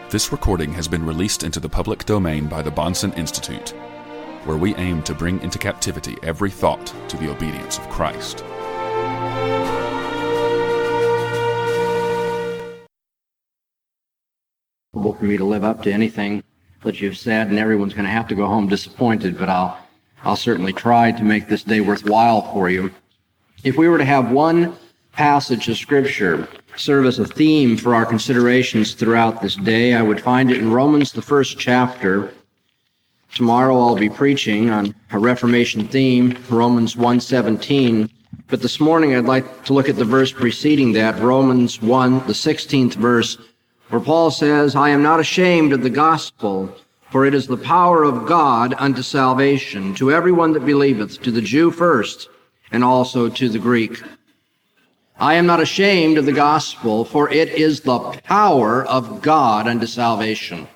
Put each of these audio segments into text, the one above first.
This recording has been released into the public domain by the Bahnsen Institute, where we aim to bring into captivity every thought to the obedience of Christ. For me to live up to anything that you've said, and everyone's going to have to go home disappointed, but I'll certainly try to make this day worthwhile for you. If we were to have one passage of Scripture serve as a theme for our considerations throughout this day, I would find it in Romans, the first chapter. Tomorrow I'll be preaching on a Reformation theme, Romans 1:17. But this morning I'd like to look at the verse preceding that, Romans 1, the 16th verse, where Paul says, I am not ashamed of the gospel, for it is the power of God unto salvation, to everyone that believeth, to the Jew first, and also to the Greek. I am not ashamed of the gospel, for it is the power of God unto salvation.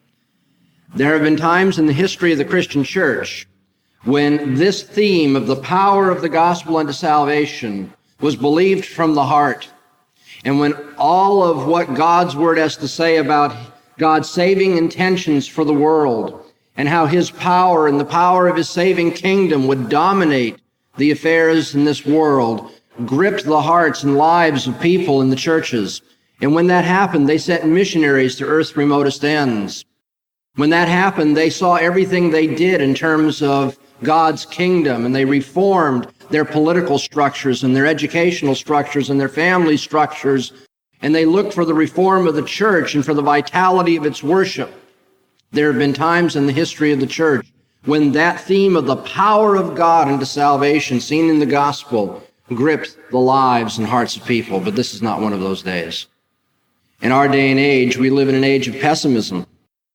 There have been times in the history of the Christian church when this theme of the power of the gospel unto salvation was believed from the heart, and when all of what God's word has to say about God's saving intentions for the world and how his power and the power of his saving kingdom would dominate the affairs in this world gripped the hearts and lives of people in the churches. And when that happened, they sent missionaries to earth's remotest ends. When that happened, they saw everything they did in terms of God's kingdom, and they reformed their political structures and their educational structures and their family structures, and they looked for the reform of the church and for the vitality of its worship. There have been times in the history of the church when that theme of the power of God unto salvation seen in the gospel gripped the lives and hearts of people, but this is not one of those days. In our day and age, we live in an age of pessimism.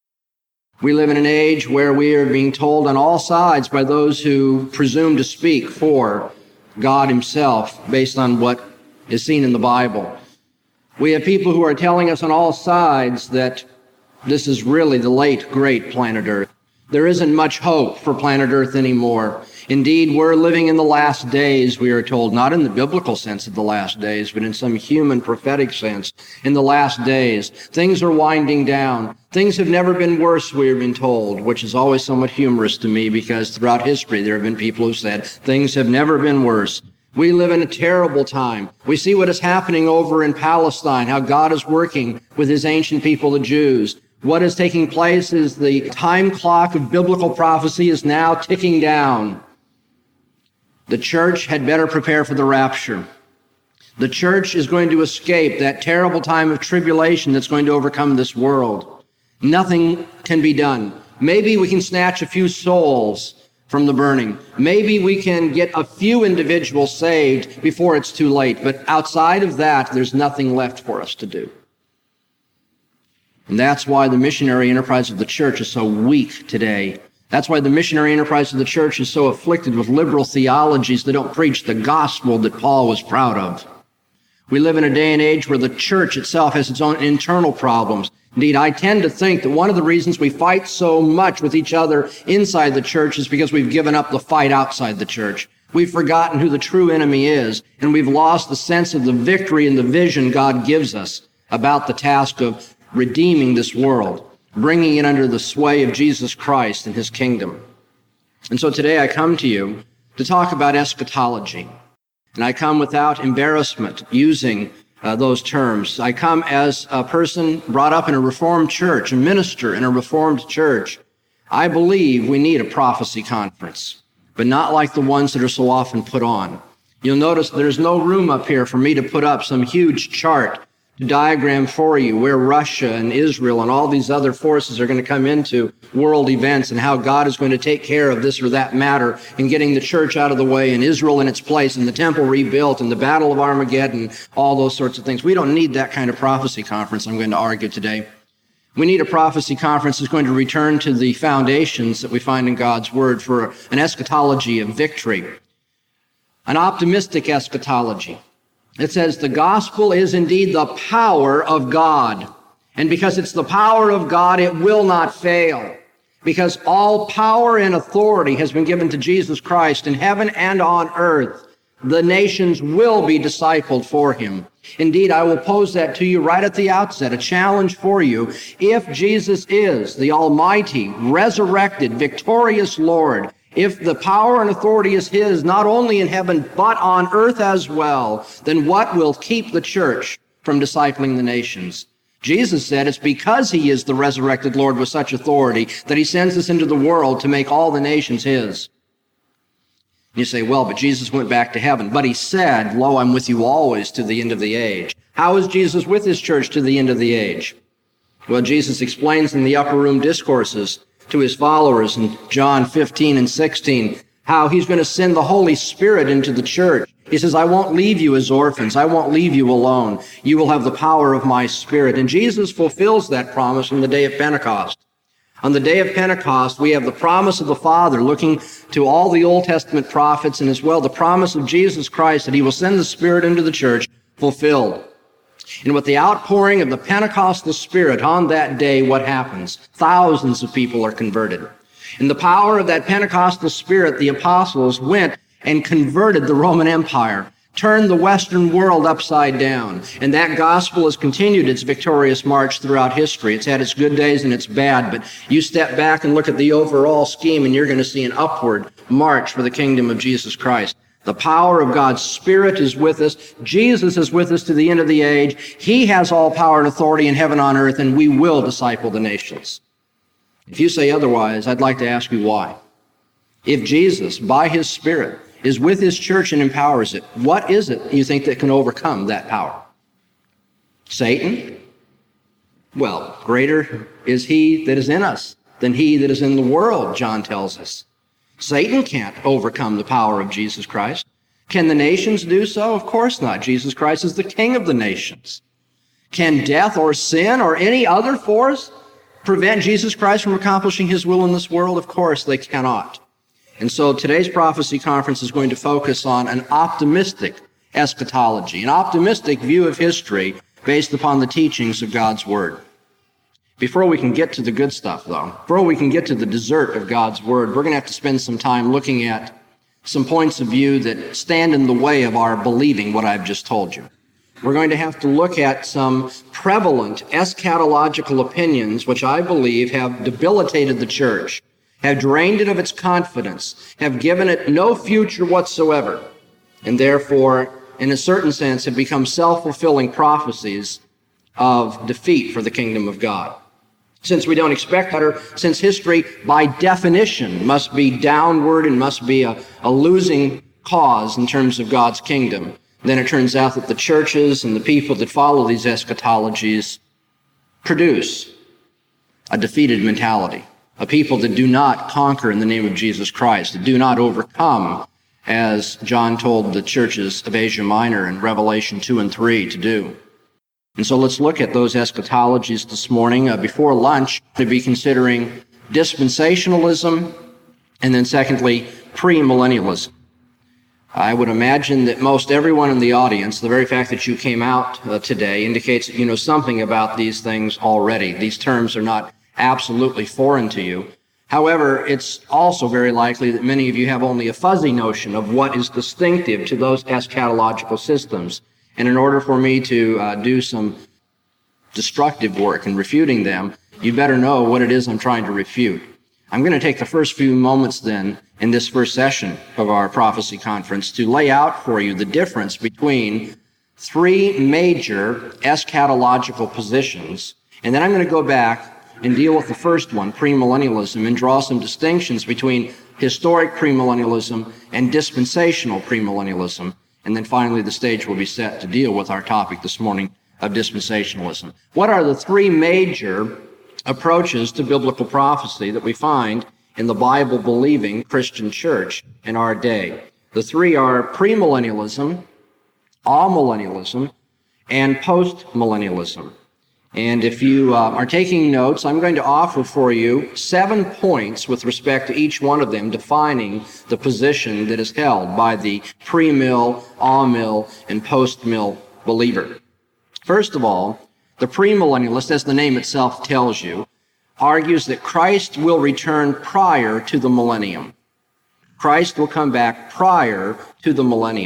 We live in an age where we are being told on all sides by those who presume to speak for God himself based on what is seen in the Bible. We have people who are telling us on all sides that this is really the late, great planet Earth. There isn't much hope for planet Earth anymore. Indeed, we're living in the last days, we are told, not in the biblical sense of the last days, but in some human prophetic sense. In the last days, things are winding down. Things have never been worse, we have been told, which is always somewhat humorous to me because throughout history there have been people who said things have never been worse. We live in a terrible time. We see what is happening over in Palestine, how God is working with his ancient people, the Jews. What is taking place is the time clock of biblical prophecy is now ticking down. The church had better prepare for the rapture. The church is going to escape that terrible time of tribulation that's going to overcome this world. Nothing can be done. Maybe we can snatch a few souls from the burning. Maybe we can get a few individuals saved before it's too late. But outside of that, there's nothing left for us to do. And that's why the missionary enterprise of the church is so weak today. That's why the missionary enterprise of the church is so afflicted with liberal theologies that don't preach the gospel that Paul was proud of. We live in a day and age where the church itself has its own internal problems. Indeed, I tend to think that one of the reasons we fight so much with each other inside the church is because we've given up the fight outside the church. We've forgotten who the true enemy is, and we've lost the sense of the victory and the vision God gives us about the task of redeeming this world, bringing it under the sway of Jesus Christ and his kingdom. And so today I come to you to talk about eschatology. And I come without embarrassment using those terms. I come as a person brought up in a Reformed church, a minister in a Reformed church. I believe we need a prophecy conference, but not like the ones that are so often put on. You'll notice there's no room up here for me to put up some huge chart diagram for you where Russia and Israel and all these other forces are going to come into world events and how God is going to take care of this or that matter in getting the church out of the way and Israel in its place and the temple rebuilt and the battle of Armageddon, all those sorts of things. We don't need that kind of prophecy conference, I'm going to argue today. We need a prophecy conference that's going to return to the foundations that we find in God's word for an eschatology of victory, an optimistic eschatology. It says the gospel is indeed the power of God. And because it's the power of God, it will not fail. Because all power and authority has been given to Jesus Christ in heaven and on earth. The nations will be discipled for him. Indeed, I will pose that to you right at the outset, a challenge for you. If Jesus is the almighty, resurrected, victorious Lord, if the power and authority is his, not only in heaven, but on earth as well, then what will keep the church from discipling the nations? Jesus said it's because he is the resurrected Lord with such authority that he sends us into the world to make all the nations his. You say, well, but Jesus went back to heaven. But he said, lo, I'm with you always to the end of the age. How is Jesus with his church to the end of the age? Well, Jesus explains in the upper room discourses to his followers in John 15 and 16 how he's going to send the Holy Spirit into the church. He says, I won't leave you as orphans. I won't leave you alone. You will have the power of my Spirit. And Jesus fulfills that promise on the day of Pentecost. On the day of Pentecost, we have the promise of the Father looking to all the Old Testament prophets, and as well the promise of Jesus Christ that he will send the Spirit into the church fulfilled. And with the outpouring of the Pentecostal Spirit on that day, what happens? Thousands of people are converted. In the power of that Pentecostal Spirit, the apostles went and converted the Roman Empire, turned the Western world upside down. And that gospel has continued its victorious march throughout history. It's had its good days and its bad, but you step back and look at the overall scheme and you're going to see an upward march for the kingdom of Jesus Christ. The power of God's Spirit is with us. Jesus is with us to the end of the age. He has all power and authority in heaven on earth, and we will disciple the nations. If you say otherwise, I'd like to ask you why. If Jesus, by his Spirit, is with his church and empowers it, what is it you think that can overcome that power? Satan? Well, greater is he that is in us than he that is in the world, John tells us. Satan can't overcome the power of Jesus Christ. Can the nations do so? Of course not. Jesus Christ is the King of the nations. Can death or sin or any other force prevent Jesus Christ from accomplishing his will in this world? Of course they cannot. And so today's prophecy conference is going to focus on an optimistic eschatology, an optimistic view of history based upon the teachings of God's Word. Before we can get to the good stuff, though, before we can get to the dessert of God's Word, we're going to have to spend some time looking at some points of view that stand in the way of our believing what I've just told you. We're going to have to look at some prevalent eschatological opinions which I believe have debilitated the church, have drained it of its confidence, have given it no future whatsoever, and therefore, in a certain sense, have become self-fulfilling prophecies of defeat for the kingdom of God. Since we don't expect better, since history, by definition, must be downward and must be a losing cause in terms of God's kingdom, then it turns out that the churches and the people that follow these eschatologies produce a defeated mentality. A people that do not conquer in the name of Jesus Christ, that do not overcome, as John told the churches of Asia Minor in Revelation 2 and 3 to do. And so let's look at those eschatologies this morning. Before lunch, to be considering dispensationalism, and then secondly, premillennialism. I would imagine that most everyone in the audience, the very fact that you came out today indicates that you know something about these things already. These terms are not absolutely foreign to you. However, it's also very likely that many of you have only a fuzzy notion of what is distinctive to those eschatological systems. And in order for me to do some destructive work in refuting them, you better know what it is I'm trying to refute. I'm going to take the first few moments then in this first session of our prophecy conference to lay out for you the difference between three major eschatological positions. And then I'm going to go back and deal with the first one, premillennialism, and draw some distinctions between historic premillennialism and dispensational premillennialism. And then finally, the stage will be set to deal with our topic this morning of dispensationalism. What are the three major approaches to biblical prophecy that we find in the Bible-believing Christian church in our day? The three are premillennialism, amillennialism, and postmillennialism. And if you are taking notes, I'm going to offer for you 7 points with respect to each one of them, defining the position that is held by the pre-mill, amill, and post-mill believer. First of all, the premillennialist, as the name itself tells you, argues that Christ will return prior to the millennium. Christ will come back prior to the millennium.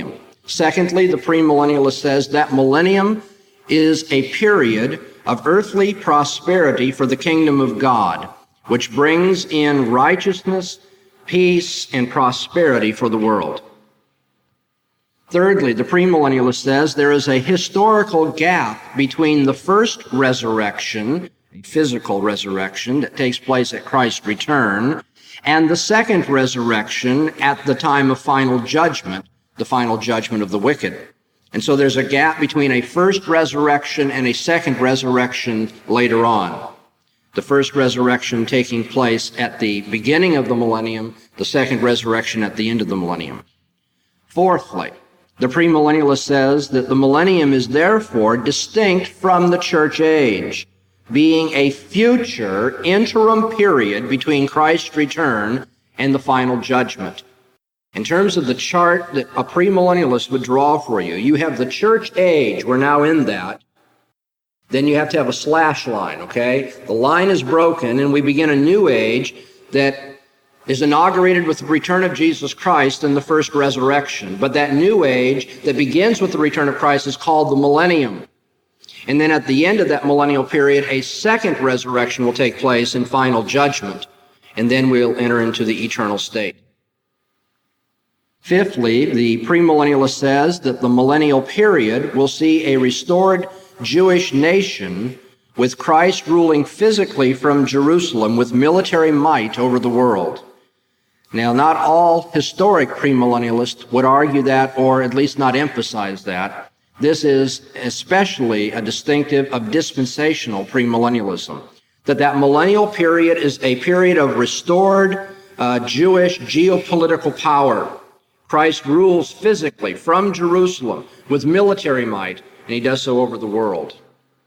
Secondly, the premillennialist says that millennium is a period of earthly prosperity for the kingdom of God, which brings in righteousness, peace, and prosperity for the world. Thirdly, the premillennialist says there is a historical gap between the first resurrection, a physical resurrection that takes place at Christ's return, and the second resurrection at the time of final judgment, the final judgment of the wicked. And so there's a gap between a first resurrection and a second resurrection later on. The first resurrection taking place at the beginning of the millennium, the second resurrection at the end of the millennium. Fourthly, the premillennialist says that the millennium is therefore distinct from the church age, being a future interim period between Christ's return and the final judgment. In terms of the chart that a premillennialist would draw for you, you have the church age, we're now in that. Then you have to have a slash line, okay? The line is broken and we begin a new age that is inaugurated with the return of Jesus Christ and the first resurrection. But that new age that begins with the return of Christ is called the millennium. And then at the end of that millennial period, a second resurrection will take place in final judgment. And then we'll enter into the eternal state. Fifthly, the premillennialist says that the millennial period will see a restored Jewish nation with Christ ruling physically from Jerusalem with military might over the world. Now, not all historic premillennialists would argue that, or at least not emphasize that. This is especially a distinctive of dispensational premillennialism, that millennial period is a period of restored Jewish geopolitical power. Christ rules physically from Jerusalem with military might, and he does so over the world.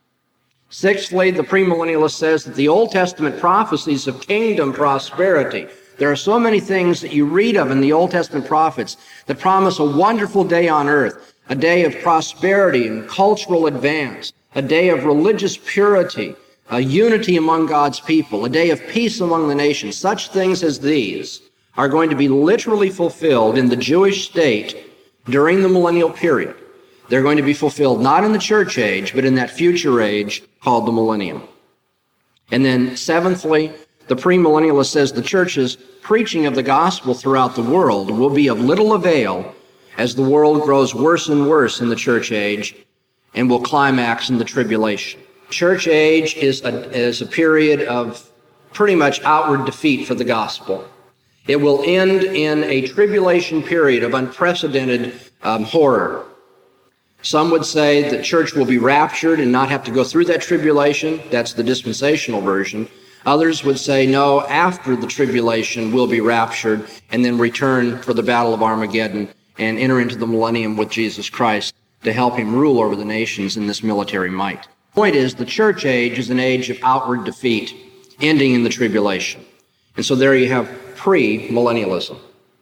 Sixthly, the premillennialist says that the Old Testament prophecies of kingdom prosperity, there are so many things that you read of in the Old Testament prophets that promise a wonderful day on earth, a day of prosperity and cultural advance, a day of religious purity, a unity among God's people, a day of peace among the nations. Such things as these are going to be literally fulfilled in the Jewish state during the millennial period. They're going to be fulfilled not in the church age, but in that future age called the millennium. And then seventhly, the premillennialist says the church's preaching of the gospel throughout the world will be of little avail as the world grows worse and worse in the church age and will climax in the tribulation. Church age is a period of pretty much outward defeat for the gospel. It will end in a tribulation period of unprecedented horror. Some would say the church will be raptured and not have to go through that tribulation. That's the dispensational version. Others would say, no, after the tribulation we'll be raptured and then return for the battle of Armageddon and enter into the millennium with Jesus Christ to help him rule over the nations in this military might. The point is, the church age is an age of outward defeat, ending in the tribulation. And so there you have pre-millennialism.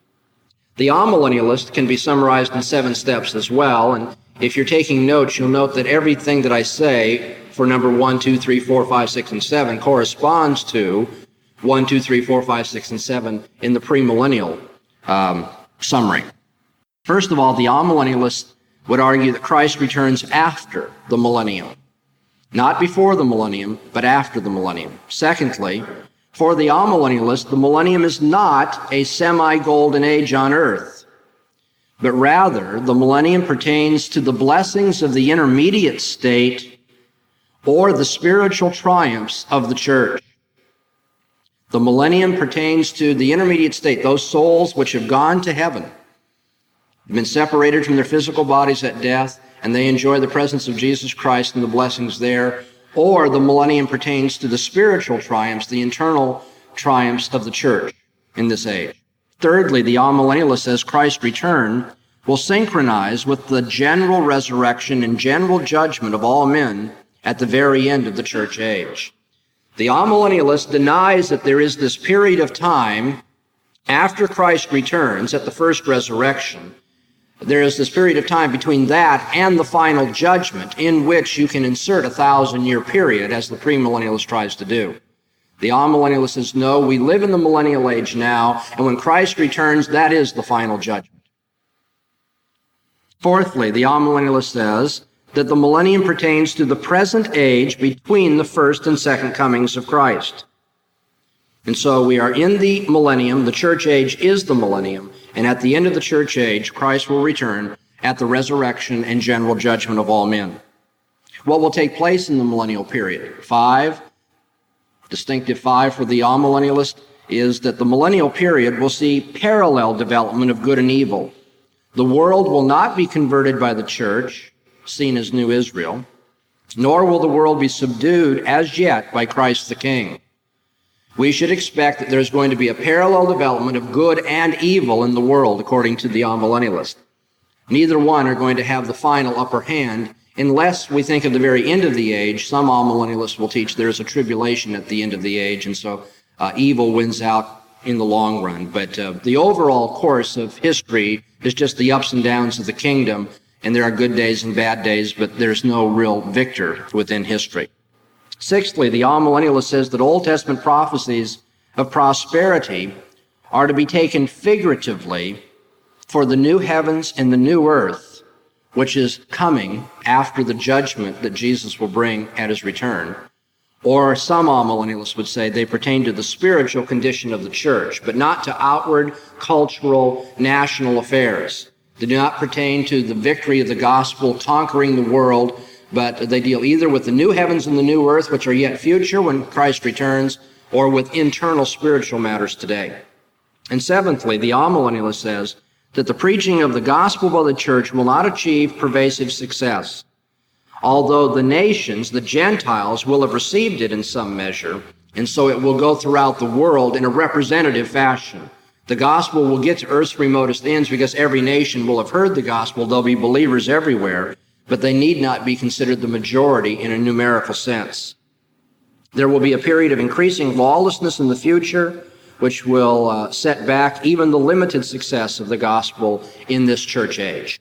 The amillennialist can be summarized in 7 steps as well, and if you're taking notes, you'll note that everything that I say for number 1, 2, 3, 4, 5, 6, and 7 corresponds to 1, 2, 3, 4, 5, 6, and 7 in the premillennial summary. First of all, the amillennialist would argue that Christ returns after the millennium. Not before the millennium, but after the millennium. Secondly, for the amillennialist, the millennium is not a semi-golden age on earth, but rather the millennium pertains to the blessings of the intermediate state or the spiritual triumphs of the church. The millennium pertains to the intermediate state, those souls which have gone to heaven, have been separated from their physical bodies at death, and they enjoy the presence of Jesus Christ and the blessings there. Or the millennium pertains to the spiritual triumphs, the internal triumphs of the church in this age. Thirdly, the amillennialist says Christ's return will synchronize with the general resurrection and general judgment of all men at the very end of the church age. The amillennialist denies that there is this period of time after Christ returns at the first resurrection. There is this period of time between that and the final judgment in which you can insert a 1,000-year period, as the premillennialist tries to do. The amillennialist says, no, we live in the millennial age now, and when Christ returns, that is the final judgment. Fourthly, the amillennialist says that the millennium pertains to the present age between the first and second comings of Christ. And so we are in the millennium. The church age is the millennium. And at the end of the church age, Christ will return at the resurrection and general judgment of all men. What will take place in the millennial period? Distinctive five for the amillennialist is that the millennial period will see parallel development of good and evil. The world will not be converted by the church, seen as New Israel, nor will the world be subdued as yet by Christ the King. We should expect that there's going to be a parallel development of good and evil in the world, according to the amillennialist. Neither one are going to have the final upper hand unless we think of the very end of the age. Some amillennialists will teach there is a tribulation at the end of the age, and so evil wins out in the long run. But the overall course of history is just the ups and downs of the kingdom, and there are good days and bad days, but there's no real victor within history. Sixthly, the amillennialist says that Old Testament prophecies of prosperity are to be taken figuratively for the new heavens and the new earth, which is coming after the judgment that Jesus will bring at his return. Or some amillennialists would say they pertain to the spiritual condition of the church, but not to outward, cultural, national affairs. They do not pertain to the victory of the gospel conquering the world, but they deal either with the new heavens and the new earth, which are yet future when Christ returns, or with internal spiritual matters today. And seventhly, the amillennialist says that the preaching of the gospel by the church will not achieve pervasive success. Although the nations, the Gentiles, will have received it in some measure, and so it will go throughout the world in a representative fashion. The gospel will get to earth's remotest ends because every nation will have heard the gospel. There'll be believers everywhere, but they need not be considered the majority in a numerical sense. There will be a period of increasing lawlessness in the future, which will set back even the limited success of the gospel in this church age.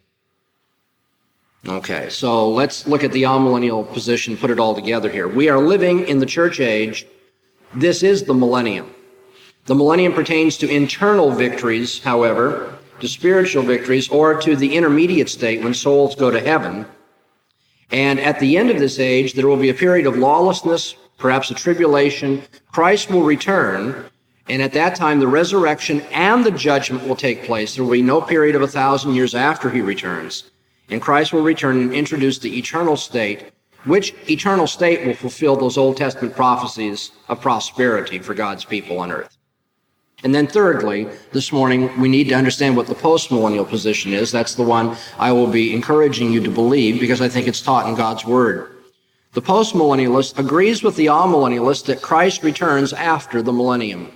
Okay, so let's look at the amillennial position, put it all together here. We are living in the church age. This is the millennium. The millennium pertains to internal victories, however, to spiritual victories, or to the intermediate state when souls go to heaven. And at the end of this age, there will be a period of lawlessness, perhaps a tribulation. Christ will return, and at that time the resurrection and the judgment will take place. There will be no period of 1,000 years after he returns. And Christ will return and introduce the eternal state, which eternal state will fulfill those Old Testament prophecies of prosperity for God's people on earth. And then thirdly, this morning, we need to understand what the postmillennial position is. That's the one I will be encouraging you to believe because I think it's taught in God's Word. The postmillennialist agrees with the amillennialist that Christ returns after the millennium.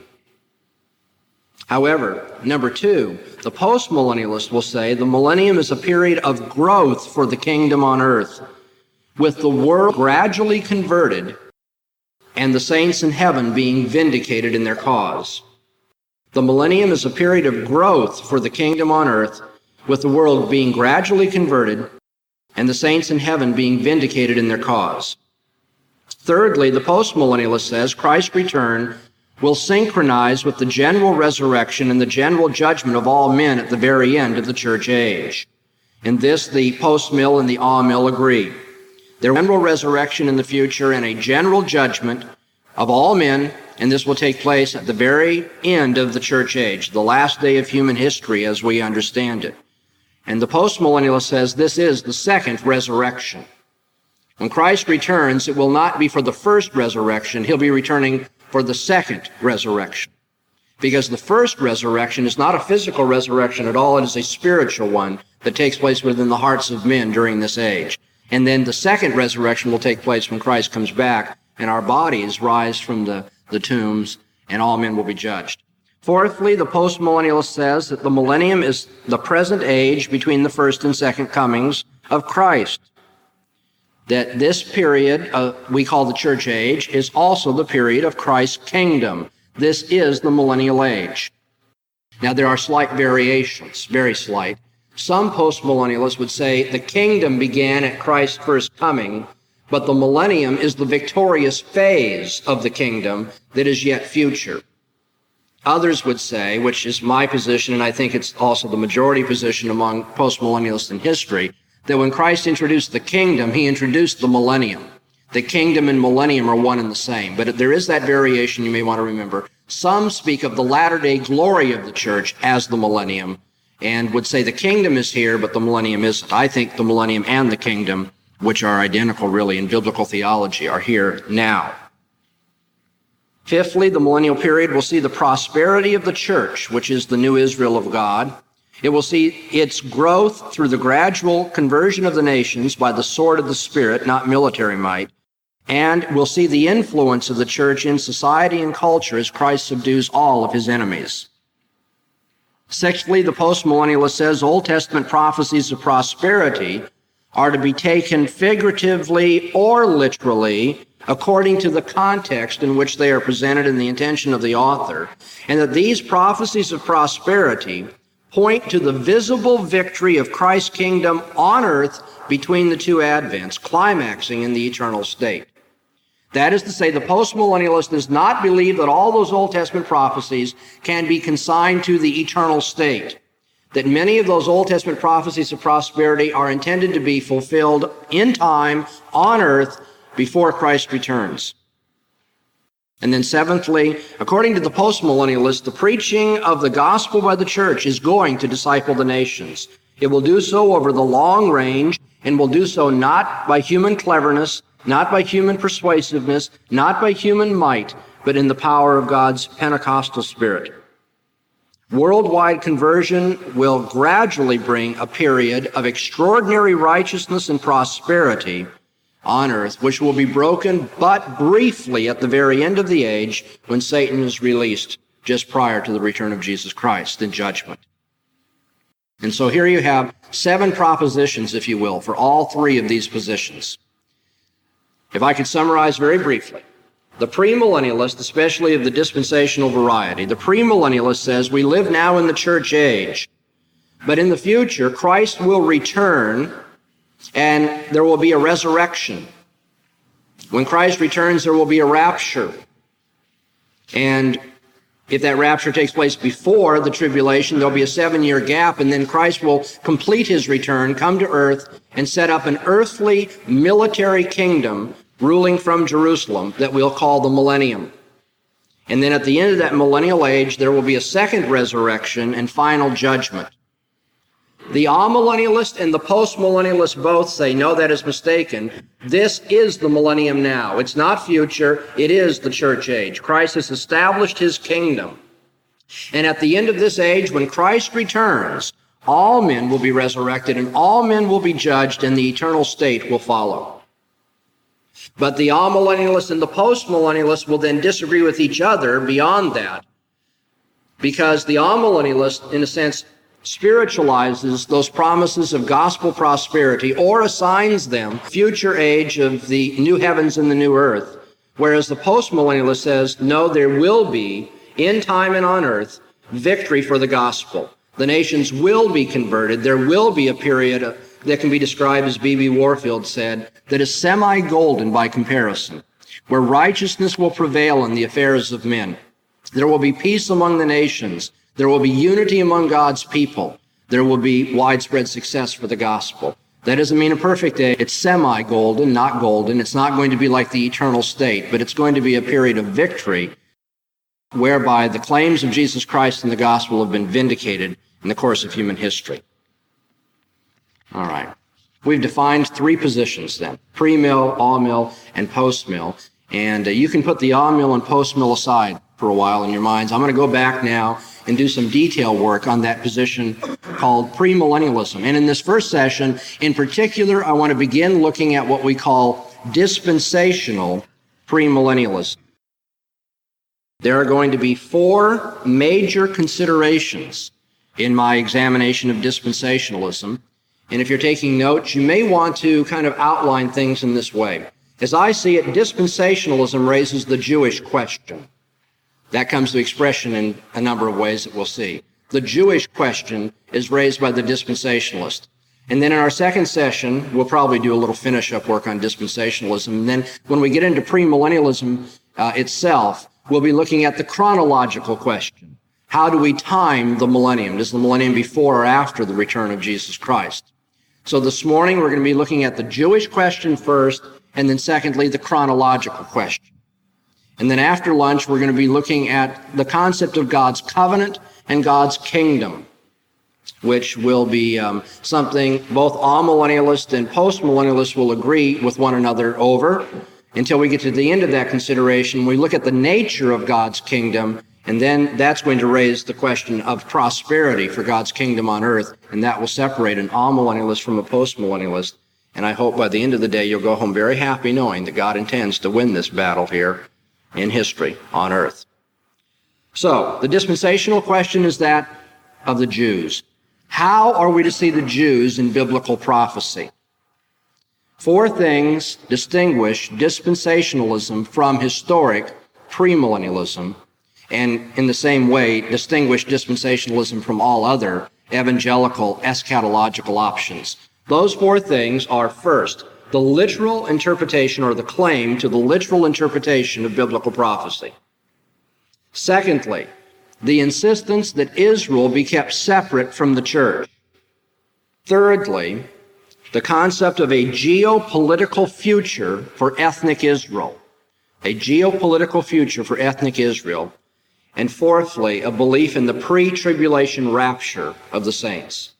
However, number two, the postmillennialist will say the millennium is a period of growth for the kingdom on earth, with the world gradually converted and the saints in heaven being vindicated in their cause. The millennium is a period of growth for the kingdom on earth, with the world being gradually converted and the saints in heaven being vindicated in their cause. Thirdly, the postmillennialist says Christ's return will synchronize with the general resurrection and the general judgment of all men at the very end of the church age. In this, the postmill and the amill agree. There will be a general resurrection in the future and a general judgment of all men, and this will take place at the very end of the church age, the last day of human history as we understand it. And the postmillennialist says this is the second resurrection. When Christ returns, it will not be for the first resurrection. He'll be returning for the second resurrection. Because the first resurrection is not a physical resurrection at all. It is a spiritual one that takes place within the hearts of men during this age. And then the second resurrection will take place when Christ comes back and our bodies rise from the tombs and all men will be judged. Fourthly, the postmillennialist says that the millennium is the present age between the first and second comings of Christ. That this period we call the church age is also the period of Christ's kingdom. This is the millennial age. Now there are slight variations, very slight. Some postmillennialists would say the kingdom began at Christ's first coming, but the millennium is the victorious phase of the kingdom that is yet future. Others would say, which is my position, and I think it's also the majority position among postmillennialists in history, that when Christ introduced the kingdom, he introduced the millennium. The kingdom and millennium are one and the same, but there is that variation you may want to remember. Some speak of the latter-day glory of the church as the millennium and would say the kingdom is here, but the millennium isn't. I think the millennium and the kingdom, which are identical really in biblical theology, are here now. Fifthly, the millennial period will see the prosperity of the church, which is the new Israel of God. It will see its growth through the gradual conversion of the nations by the sword of the Spirit, not military might. And we'll see the influence of the church in society and culture as Christ subdues all of his enemies. Sixthly, the postmillennialist says Old Testament prophecies of prosperity are to be taken figuratively or literally according to the context in which they are presented and the intention of the author, and that these prophecies of prosperity point to the visible victory of Christ's kingdom on earth between the two advents, climaxing in the eternal state. That is to say, the postmillennialist does not believe that all those Old Testament prophecies can be consigned to the eternal state, that many of those Old Testament prophecies of prosperity are intended to be fulfilled in time on earth before Christ returns. And then seventhly, according to the postmillennialist, the preaching of the gospel by the church is going to disciple the nations. It will do so over the long range and will do so not by human cleverness, not by human persuasiveness, not by human might, but in the power of God's Pentecostal Spirit. Worldwide conversion will gradually bring a period of extraordinary righteousness and prosperity on earth, which will be broken but briefly at the very end of the age when Satan is released just prior to the return of Jesus Christ in judgment. And so here you have 7 propositions, if you will, for all 3 of these positions. If I could summarize very briefly, the premillennialist, especially of the dispensational variety, the premillennialist says we live now in the church age, but in the future Christ will return and there will be a resurrection. When Christ returns, there will be a rapture. And if that rapture takes place before the tribulation, there'll be a 7-year gap, and then Christ will complete his return, come to earth, and set up an earthly military kingdom ruling from Jerusalem that we'll call the millennium. And then at the end of that millennial age, there will be a second resurrection and final judgment. The amillennialist and the postmillennialist both say, no, that is mistaken. This is the millennium now. It's not future. It is the church age. Christ has established his kingdom. And at the end of this age, when Christ returns, all men will be resurrected and all men will be judged and the eternal state will follow. But the amillennialist and the postmillennialist will then disagree with each other beyond that, because the amillennialist, in a sense, spiritualizes those promises of gospel prosperity or assigns them future age of the new heavens and the new earth, whereas the postmillennialist says, no, there will be, in time and on earth, victory for the gospel. The nations will be converted. There will be a period that can be described, as B.B. Warfield said, that is semi-golden by comparison, where righteousness will prevail in the affairs of men. There will be peace among the nations. There will be unity among God's people. There will be widespread success for the gospel. That doesn't mean a perfect day. It's semi-golden, not golden. It's not going to be like the eternal state, but it's going to be a period of victory whereby the claims of Jesus Christ and the gospel have been vindicated in the course of human history. All right. We've defined 3 positions then, pre-mill, all-mill, and post-mill. And you can put the all-mill and post-mill aside for a while in your minds. I'm going to go back now and do some detail work on that position called premillennialism. And in this first session, in particular, I want to begin looking at what we call dispensational premillennialism. There are going to be 4 major considerations in my examination of dispensationalism. And if you're taking notes, you may want to kind of outline things in this way. As I see it, dispensationalism raises the Jewish question. That comes to expression in a number of ways that we'll see. The Jewish question is raised by the dispensationalist. And then in our second session, we'll probably do a little finish-up work on dispensationalism. And then when we get into premillennialism itself, we'll be looking at the chronological question. How do we time the millennium? Is the millennium before or after the return of Jesus Christ? So this morning we're going to be looking at the Jewish question first, and then secondly, the chronological question. And then after lunch, we're going to be looking at the concept of God's covenant and God's kingdom, which will be something both amillennialists and postmillennialists will agree with one another over until we get to the end of that consideration. We look at the nature of God's kingdom, and then that's going to raise the question of prosperity for God's kingdom on earth, and that will separate an amillennialist from a postmillennialist. And I hope by the end of the day you'll go home very happy knowing that God intends to win this battle here in history on earth. So, the dispensational question is that of the Jews. How are we to see the Jews in biblical prophecy? 4 things distinguish dispensationalism from historic premillennialism, and in the same way distinguish dispensationalism from all other evangelical eschatological options. Those 4 things are, first, the literal interpretation or the claim to the literal interpretation of biblical prophecy. Secondly, the insistence that Israel be kept separate from the church. Thirdly, the concept of a geopolitical future for ethnic Israel. A geopolitical future for ethnic Israel. And fourthly, a belief in the pre-tribulation rapture of the saints.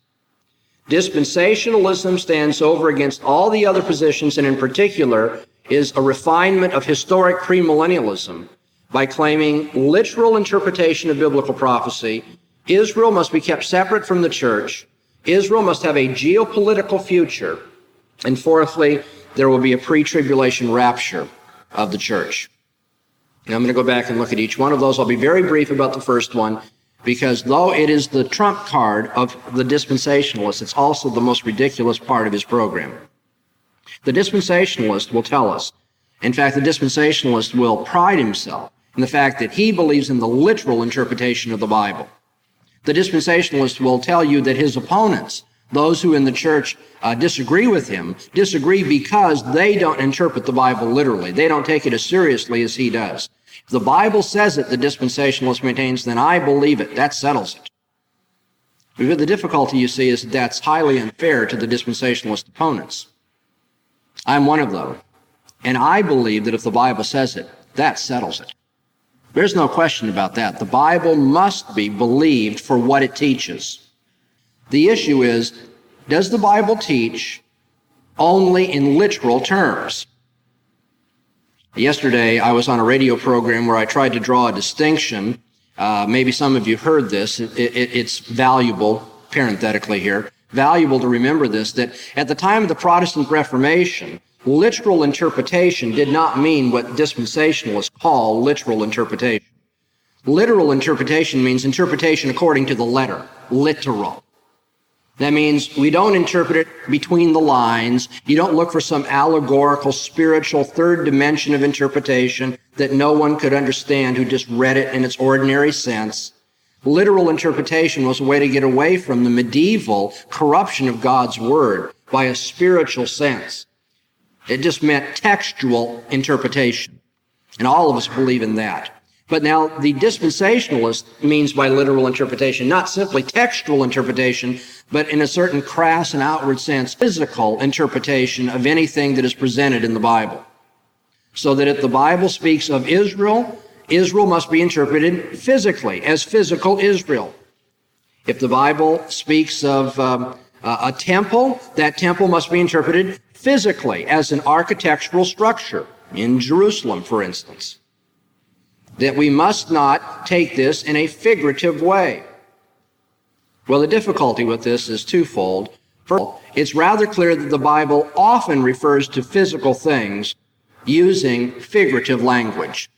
Dispensationalism stands over against all the other positions, and in particular is a refinement of historic premillennialism by claiming literal interpretation of biblical prophecy. Israel must be kept separate from the church. Israel must have a geopolitical future. And fourthly, there will be a pre-tribulation rapture of the church. Now I'm going to go back and look at each one of those. I'll be very brief about the first one, because though it is the trump card of the dispensationalist, it's also the most ridiculous part of his program. The dispensationalist will tell us, in fact, the dispensationalist will pride himself in the fact that he believes in the literal interpretation of the Bible. The dispensationalist will tell you that his opponents, those who in the church disagree with him, disagree because they don't interpret the Bible literally. They don't take it as seriously as he does. If the Bible says it, the dispensationalist maintains, then I believe it. That settles it. But the difficulty, you see, is that that's highly unfair to the dispensationalist opponents. I'm one of them. And I believe that if the Bible says it, that settles it. There's no question about that. The Bible must be believed for what it teaches. The issue is, does the Bible teach only in literal terms? Yesterday, I was on a radio program where I tried to draw a distinction. Maybe some of you heard this. It's valuable, parenthetically here, valuable to remember this, that at the time of the Protestant Reformation, literal interpretation did not mean what dispensationalists call literal interpretation. Literal interpretation means interpretation according to the letter, literal. That means we don't interpret it between the lines. You don't look for some allegorical, spiritual, third dimension of interpretation that no one could understand who just read it in its ordinary sense. Literal interpretation was a way to get away from the medieval corruption of God's Word by a spiritual sense. It just meant textual interpretation. And all of us believe in that. But now the dispensationalist means by literal interpretation not simply textual interpretation, but in a certain crass and outward sense, physical interpretation of anything that is presented in the Bible. So that if the Bible speaks of Israel, Israel must be interpreted physically, as physical Israel. If the Bible speaks of a temple, that temple must be interpreted physically, as an architectural structure, in Jerusalem, for instance. That we must not take this in a figurative way. Well, the difficulty with this is twofold. First, it's rather clear that the Bible often refers to physical things using figurative language.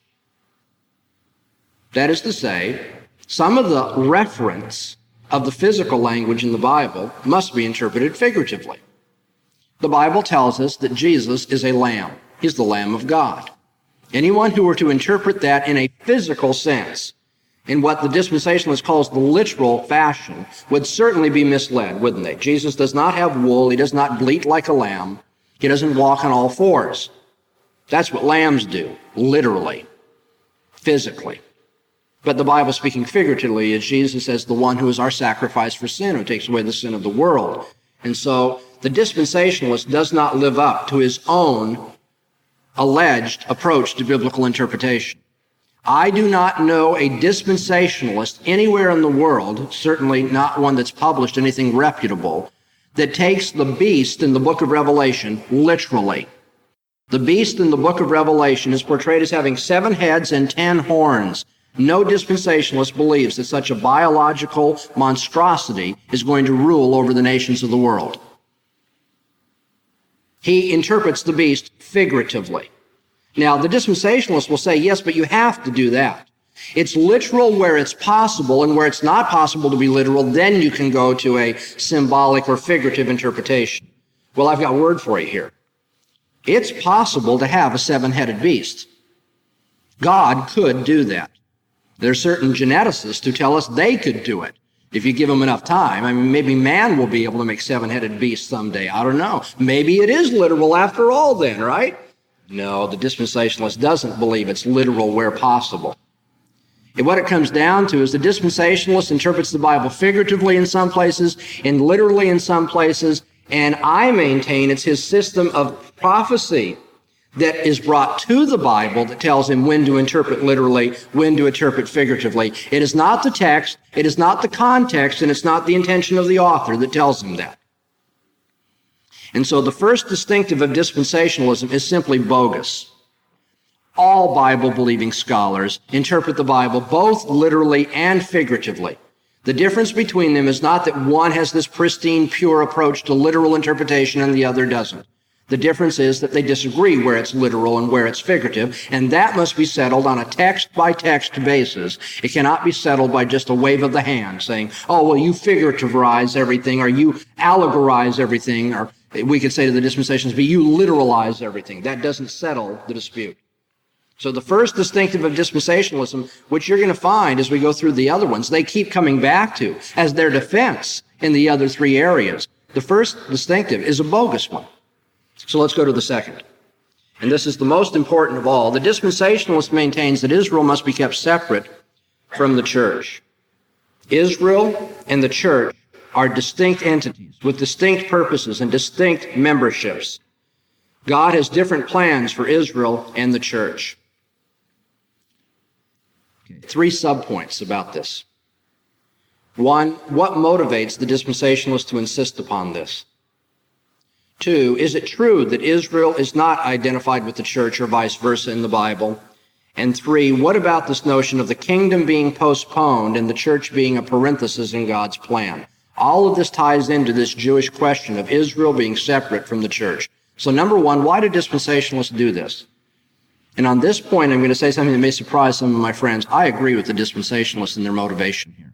That is to say, some of the reference of the physical language in the Bible must be interpreted figuratively. The Bible tells us that Jesus is a lamb. He's the Lamb of God. Anyone who were to interpret that in a physical sense, in what the dispensationalist calls the literal fashion, would certainly be misled, wouldn't they? Jesus does not have wool. He does not bleat like a lamb. He doesn't walk on all fours. That's what lambs do, literally. physically. But the Bible, speaking figuratively, is Jesus as the one who is our sacrifice for sin, who takes away the sin of the world. And so the dispensationalist does not live up to his own alleged approach to biblical interpretation. I do not know a dispensationalist anywhere in the world, certainly not one that's published anything reputable, that takes the beast in the book of Revelation literally. The beast in the book of Revelation is portrayed as having 7 heads and 10 horns. No dispensationalist believes that such a biological monstrosity is going to rule over the nations of the world. He interprets the beast figuratively. Now, the dispensationalist will say, yes, but you have to do that. It's literal where it's possible, and where it's not possible to be literal, then you can go to a symbolic or figurative interpretation. Well, I've got a word for you here. It's possible to have a 7-headed beast. God could do that. There are certain geneticists who tell us they could do it if you give them enough time. I mean, maybe man will be able to make 7-headed beasts someday. I don't know. Maybe it is literal after all then, right? No, the dispensationalist doesn't believe it's literal where possible. And what it comes down to is the dispensationalist interprets the Bible figuratively in some places and literally in some places, and I maintain it's his system of prophecy that is brought to the Bible that tells him when to interpret literally, when to interpret figuratively. It is not the text, it is not the context, and it's not the intention of the author that tells him that. And so the first distinctive of dispensationalism is simply bogus. All Bible-believing scholars interpret the Bible both literally and figuratively. The difference between them is not that one has this pristine, pure approach to literal interpretation and the other doesn't. The difference is that they disagree where it's literal and where it's figurative, and that must be settled on a text-by-text basis. It cannot be settled by just a wave of the hand saying, oh, well, you figurativerize everything, or you allegorize everything, or we could say to the dispensationalists, but you literalize everything. That doesn't settle the dispute. So the first distinctive of dispensationalism, which you're going to find as we go through the other ones, they keep coming back to as their defense in the other 3 areas. The first distinctive is a bogus one. So let's go to the second. And this is the most important of all. The dispensationalist maintains that Israel must be kept separate from the church. Israel and the church are distinct entities with distinct purposes and distinct memberships. God has different plans for Israel and the church. 3 subpoints about this. 1, what motivates the dispensationalist to insist upon this? 2, is it true that Israel is not identified with the church or vice versa in the Bible? And 3, what about this notion of the kingdom being postponed and the church being a parenthesis in God's plan? All of this ties into this Jewish question of Israel being separate from the church. So number 1, why do dispensationalists do this? And on this point, I'm going to say something that may surprise some of my friends. I agree with the dispensationalists in their motivation here.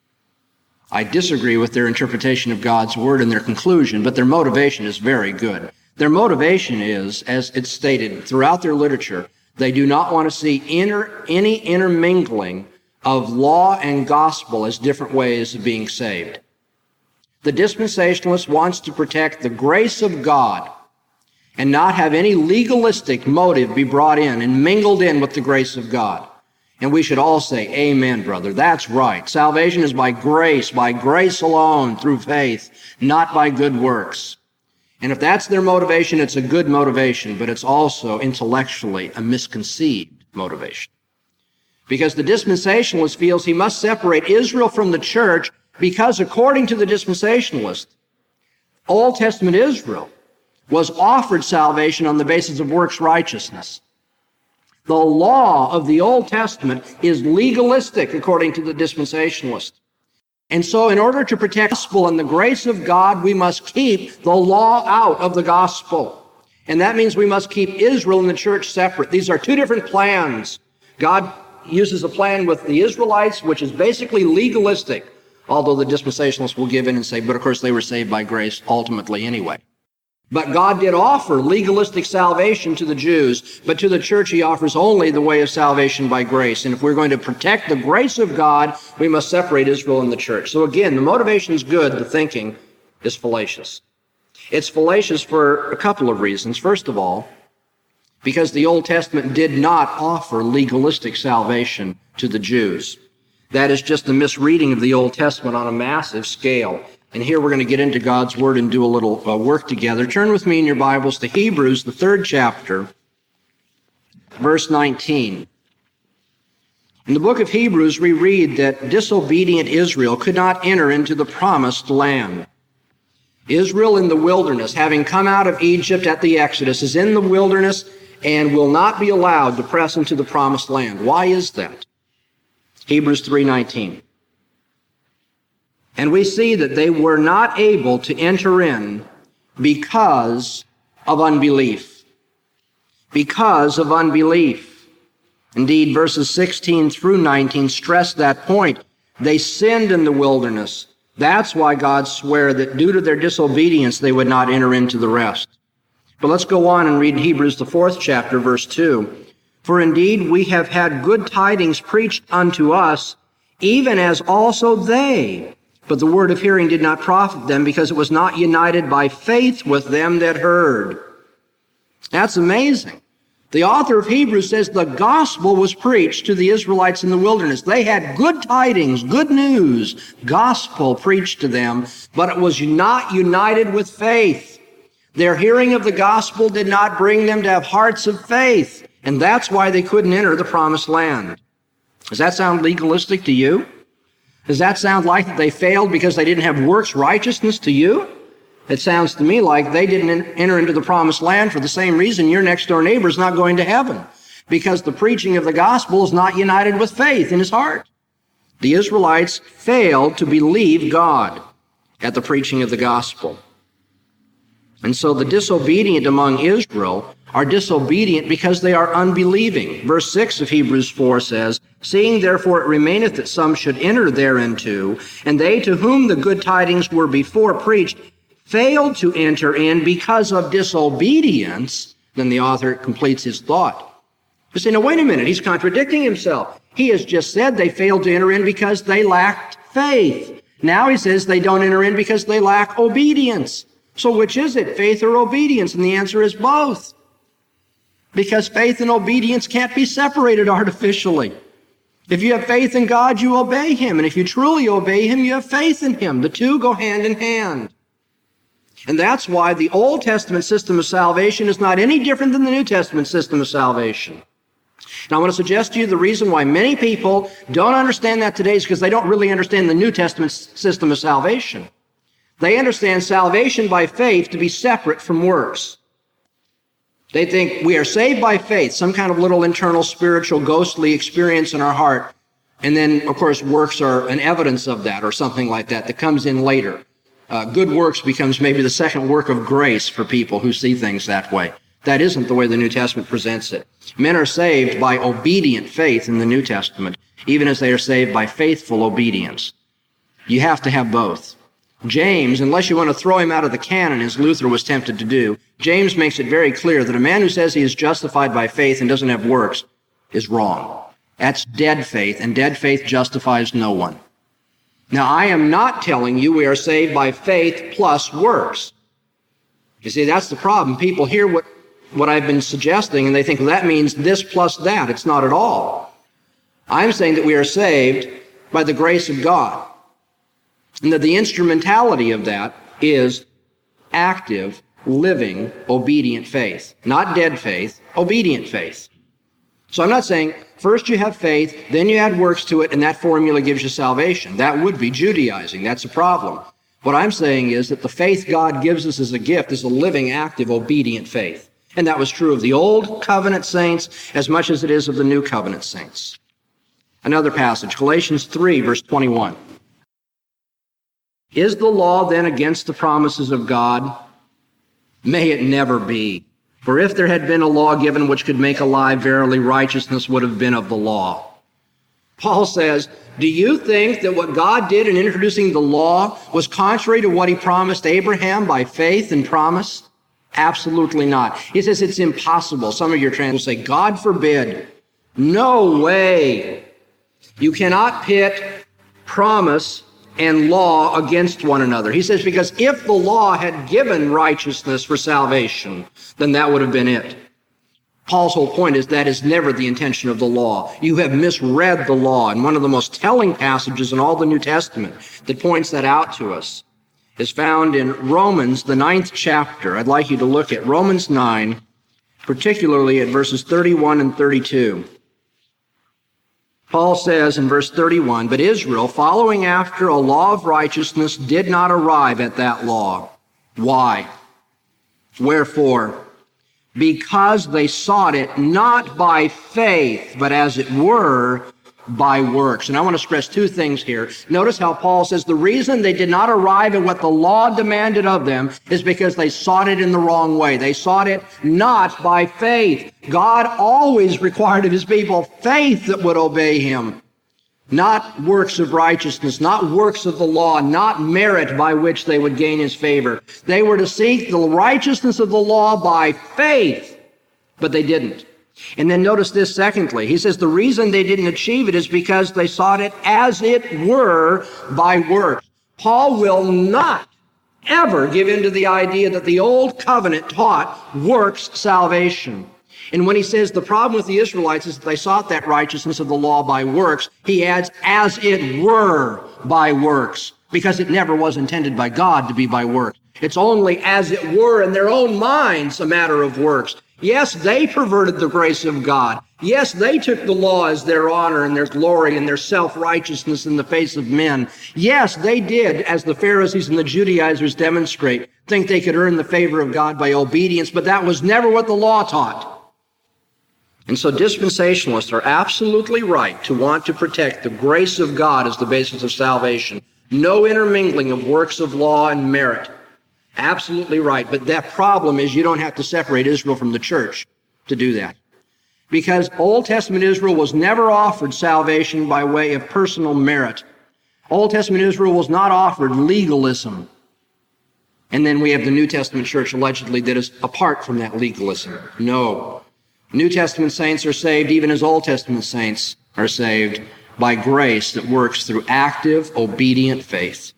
I disagree with their interpretation of God's word and their conclusion, but their motivation is very good. Their motivation is, as it's stated throughout their literature, they do not want to see any intermingling of law and gospel as different ways of being saved. The dispensationalist wants to protect the grace of God and not have any legalistic motive be brought in and mingled in with the grace of God. And we should all say, amen, brother. That's right. Salvation is by grace alone, through faith, not by good works. And if that's their motivation, it's a good motivation, but it's also intellectually a misconceived motivation. Because the dispensationalist feels he must separate Israel from the church because according to the dispensationalist, Old Testament Israel was offered salvation on the basis of works righteousness. The law of the Old Testament is legalistic according to the dispensationalist. And so in order to protect the gospel and the grace of God, we must keep the law out of the gospel. And that means we must keep Israel and the church separate. These are 2 different plans. God uses a plan with the Israelites, which is basically legalistic, although the dispensationalists will give in and say, but of course they were saved by grace ultimately anyway. But God did offer legalistic salvation to the Jews, but to the church he offers only the way of salvation by grace. And if we're going to protect the grace of God, we must separate Israel and the church. So again, the motivation is good, the thinking is fallacious. It's fallacious for a couple of reasons. First of all, because the Old Testament did not offer legalistic salvation to the Jews. That is just a misreading of the Old Testament on a massive scale. And here we're going to get into God's Word and do a little work together. Turn with me in your Bibles to Hebrews, the 3rd chapter, verse 19. In the book of Hebrews, we read that disobedient Israel could not enter into the promised land. Israel in the wilderness, having come out of Egypt at the Exodus, is in the wilderness and will not be allowed to press into the promised land. Why is that? Hebrews 3:19. And we see that they were not able to enter in because of unbelief. Because of unbelief. Indeed, verses 16 through 19 stress that point. They sinned in the wilderness. That's why God swore that due to their disobedience, they would not enter into the rest. But let's go on and read Hebrews, the 4th chapter, verse 2. For indeed we have had good tidings preached unto us, even as also they. But the word of hearing did not profit them, because it was not united by faith with them that heard. That's amazing. The author of Hebrews says the gospel was preached to the Israelites in the wilderness. They had good tidings, good news, gospel preached to them, but it was not united with faith. Their hearing of the gospel did not bring them to have hearts of faith, and that's why they couldn't enter the promised land. Does that sound legalistic to you? Does that sound like that they failed because they didn't have works righteousness to you? It sounds to me like they didn't enter into the promised land for the same reason your next door neighbor is not going to heaven, because the preaching of the gospel is not united with faith in his heart. The Israelites failed to believe God at the preaching of the gospel. And so the disobedient among Israel are disobedient because they are unbelieving. Verse 6 of Hebrews 4 says, Seeing therefore it remaineth that some should enter thereinto, and they to whom the good tidings were before preached failed to enter in because of disobedience. Then the author completes his thought. You say, now wait a minute, he's contradicting himself. He has just said they failed to enter in because they lacked faith. Now he says they don't enter in because they lack obedience. So which is it, faith or obedience? And the answer is both. Because faith and obedience can't be separated artificially. If you have faith in God, you obey Him. And if you truly obey Him, you have faith in Him. The two go hand in hand. And that's why the Old Testament system of salvation is not any different than the New Testament system of salvation. Now, I want to suggest to you the reason why many people don't understand that today is because they don't really understand the New Testament system of salvation. They understand salvation by faith to be separate from works. They think we are saved by faith, some kind of little internal spiritual ghostly experience in our heart. And then, of course, works are an evidence of that or something like that that comes in later. Good works becomes maybe the second work of grace for people who see things that way. That isn't the way the New Testament presents it. Men are saved by obedient faith in the New Testament, even as they are saved by faithful obedience. You have to have both. James, unless you want to throw him out of the canon, as Luther was tempted to do, James makes it very clear that a man who says he is justified by faith and doesn't have works is wrong. That's dead faith, and dead faith justifies no one. Now, I am not telling you we are saved by faith plus works. You see, that's the problem. People hear what I've been suggesting, and they think, well, that means this plus that. It's not at all. I'm saying that we are saved by the grace of God, and that the instrumentality of that is active, living, obedient faith. Not dead faith, obedient faith. So I'm not saying first you have faith, then you add works to it, and that formula gives you salvation. That would be Judaizing. That's a problem. What I'm saying is that the faith God gives us as a gift is a living, active, obedient faith. And that was true of the Old Covenant saints as much as it is of the New Covenant saints. Another passage, Galatians 3, verse 21. Is the law then against the promises of God? May it never be. For if there had been a law given which could make alive, verily righteousness would have been of the law. Paul says, do you think that what God did in introducing the law was contrary to what He promised Abraham by faith and promise? Absolutely not. He says it's impossible. Some of your translations will say, God forbid. No way. You cannot pit promise and law against one another. He says, because if the law had given righteousness for salvation, then that would have been it. Paul's whole point is that is never the intention of the law. You have misread the law. And one of the most telling passages in all the New Testament that points that out to us is found in Romans, the 9th chapter. I'd like you to look at Romans 9, particularly at verses 31 and 32. Paul says in verse 31, "But Israel, following after a law of righteousness, did not arrive at that law." Why? Wherefore? Because they sought it not by faith, but as it were, by works. And I want to stress two things here. Notice how Paul says the reason they did not arrive at what the law demanded of them is because they sought it in the wrong way. They sought it not by faith. God always required of his people faith that would obey him, not works of righteousness, not works of the law, not merit by which they would gain his favor. They were to seek the righteousness of the law by faith, but they didn't. And then notice this secondly. He says the reason they didn't achieve it is because they sought it as it were by works. Paul will not ever give in to the idea that the old covenant taught works salvation. And when he says the problem with the Israelites is that they sought that righteousness of the law by works, he adds, as it were by works, because it never was intended by God to be by works. It's only as it were in their own minds a matter of works. Yes, they perverted the grace of God. Yes, they took the law as their honor and their glory and their self-righteousness in the face of men. Yes, they did, as the Pharisees and the Judaizers demonstrate, think they could earn the favor of God by obedience, but that was never what the law taught. And so dispensationalists are absolutely right to want to protect the grace of God as the basis of salvation. No intermingling of works of law and merit. Absolutely right. But that problem is you don't have to separate Israel from the church to do that. Because Old Testament Israel was never offered salvation by way of personal merit. Old Testament Israel was not offered legalism. And then we have the New Testament church allegedly that is apart from that legalism. No. New Testament saints are saved even as Old Testament saints are saved by grace that works through active, obedient faith.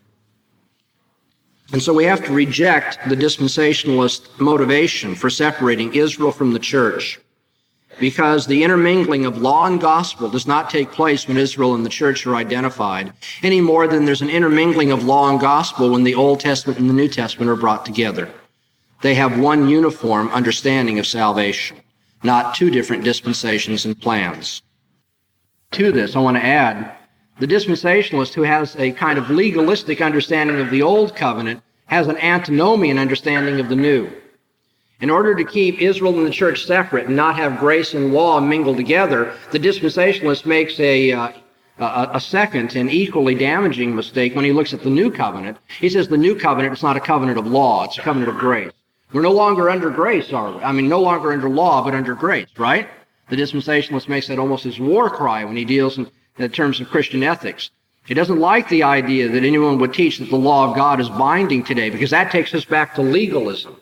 And so we have to reject the dispensationalist motivation for separating Israel from the church, because the intermingling of law and gospel does not take place when Israel and the church are identified, any more than there's an intermingling of law and gospel when the Old Testament and the New Testament are brought together. They have one uniform understanding of salvation, not two different dispensations and plans. To this, I want to add, the dispensationalist who has a kind of legalistic understanding of the Old Covenant has an antinomian understanding of the New. In order to keep Israel and the church separate and not have grace and law mingle together, the dispensationalist makes a second and equally damaging mistake when he looks at the New Covenant. He says the New Covenant is not a covenant of law, it's a covenant of grace. We're no longer under grace, are we? I mean, no longer under law, but under grace, right? The dispensationalist makes that almost his war cry when he deals in terms of Christian ethics. He doesn't like the idea that anyone would teach that the law of God is binding today, because that takes us back to legalism.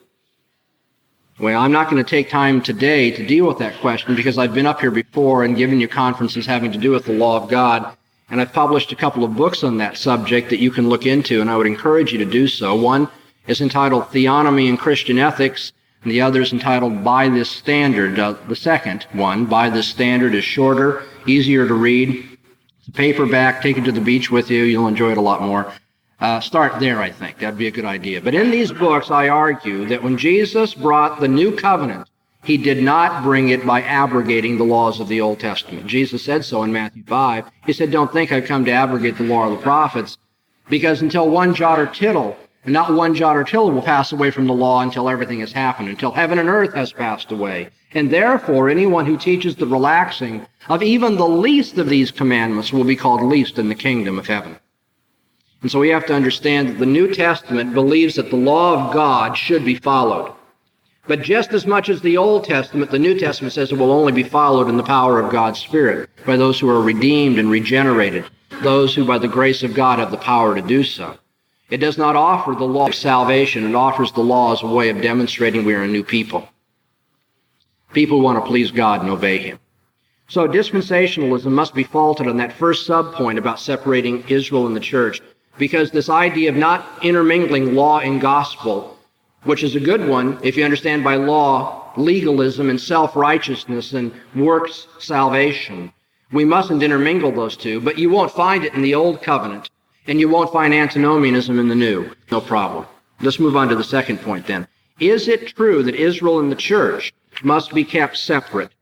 Well, I'm not going to take time today to deal with that question because I've been up here before and given you conferences having to do with the law of God, and I've published a couple of books on that subject that you can look into, and I would encourage you to do so. One is entitled Theonomy and Christian Ethics, and the other is entitled By This Standard. The second one, By This Standard, is shorter, easier to read. It's a paperback. Take it to the beach with you. You'll enjoy it a lot more. Start there, I think. That'd be a good idea. But in these books, I argue that when Jesus brought the new covenant, he did not bring it by abrogating the laws of the Old Testament. Jesus said so in Matthew 5. He said, don't think I've come to abrogate the law of the prophets, because until one jot or tittle, and not one jot or tittle will pass away from the law until everything has happened, until heaven and earth has passed away. And therefore, anyone who teaches the relaxing of even the least of these commandments will be called least in the kingdom of heaven. And so we have to understand that the New Testament believes that the law of God should be followed. But just as much as the Old Testament, the New Testament says it will only be followed in the power of God's Spirit by those who are redeemed and regenerated, those who by the grace of God have the power to do so. It does not offer the law of salvation. It offers the law as a way of demonstrating we are a new people. People who want to please God and obey Him. So dispensationalism must be faulted on that first sub-point about separating Israel and the church, because this idea of not intermingling law and gospel, which is a good one if you understand by law legalism and self-righteousness and works salvation. We mustn't intermingle those two, but you won't find it in the Old Covenant, and you won't find antinomianism in the New. No problem. Let's move on to the second point then. Is it true that Israel and the church must be kept separate?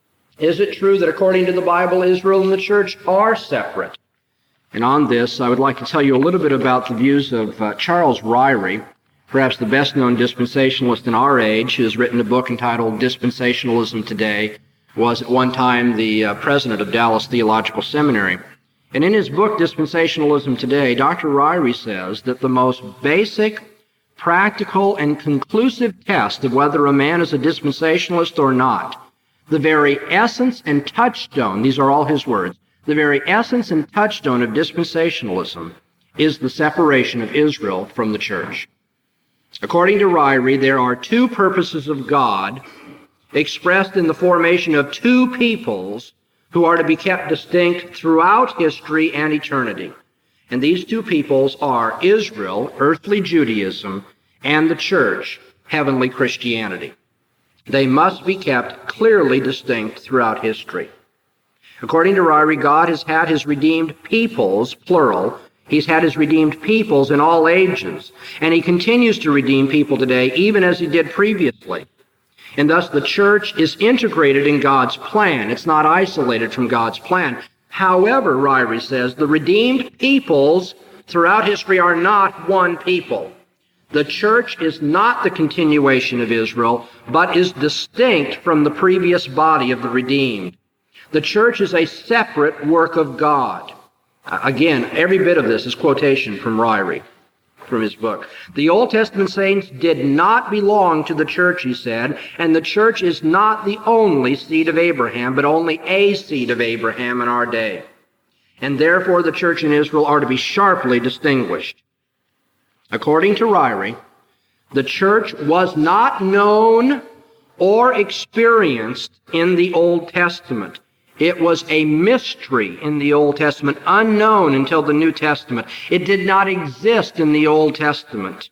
Is it true that according to the Bible, Israel and the church are separate? And on this, I would like to tell you a little bit about the views of Charles Ryrie, perhaps the best-known dispensationalist in our age, who has written a book entitled Dispensationalism Today, was at one time the president of Dallas Theological Seminary. And in his book, Dispensationalism Today, Dr. Ryrie says that the most basic, practical, and conclusive test of whether a man is a dispensationalist or not, the very essence and touchstone, these are all his words, the very essence and touchstone of dispensationalism is the separation of Israel from the church. According to Ryrie, there are two purposes of God expressed in the formation of two peoples who are to be kept distinct throughout history and eternity. And these two peoples are Israel, earthly Judaism, and the church, heavenly Christianity. They must be kept clearly distinct throughout history. According to Ryrie, God has had his redeemed peoples, plural. He's had his redeemed peoples in all ages, and he continues to redeem people today, even as he did previously. And thus the church is integrated in God's plan. It's not isolated from God's plan. However, Ryrie says, the redeemed peoples throughout history are not one people. The church is not the continuation of Israel, but is distinct from the previous body of the redeemed. The church is a separate work of God. Again, every bit of this is quotation from Ryrie, from his book. The Old Testament saints did not belong to the church, he said, and the church is not the only seed of Abraham, but only a seed of Abraham in our day. And therefore the church in Israel are to be sharply distinguished. According to Ryrie, the church was not known or experienced in the Old Testament. It was a mystery in the Old Testament, unknown until the New Testament. It did not exist in the Old Testament.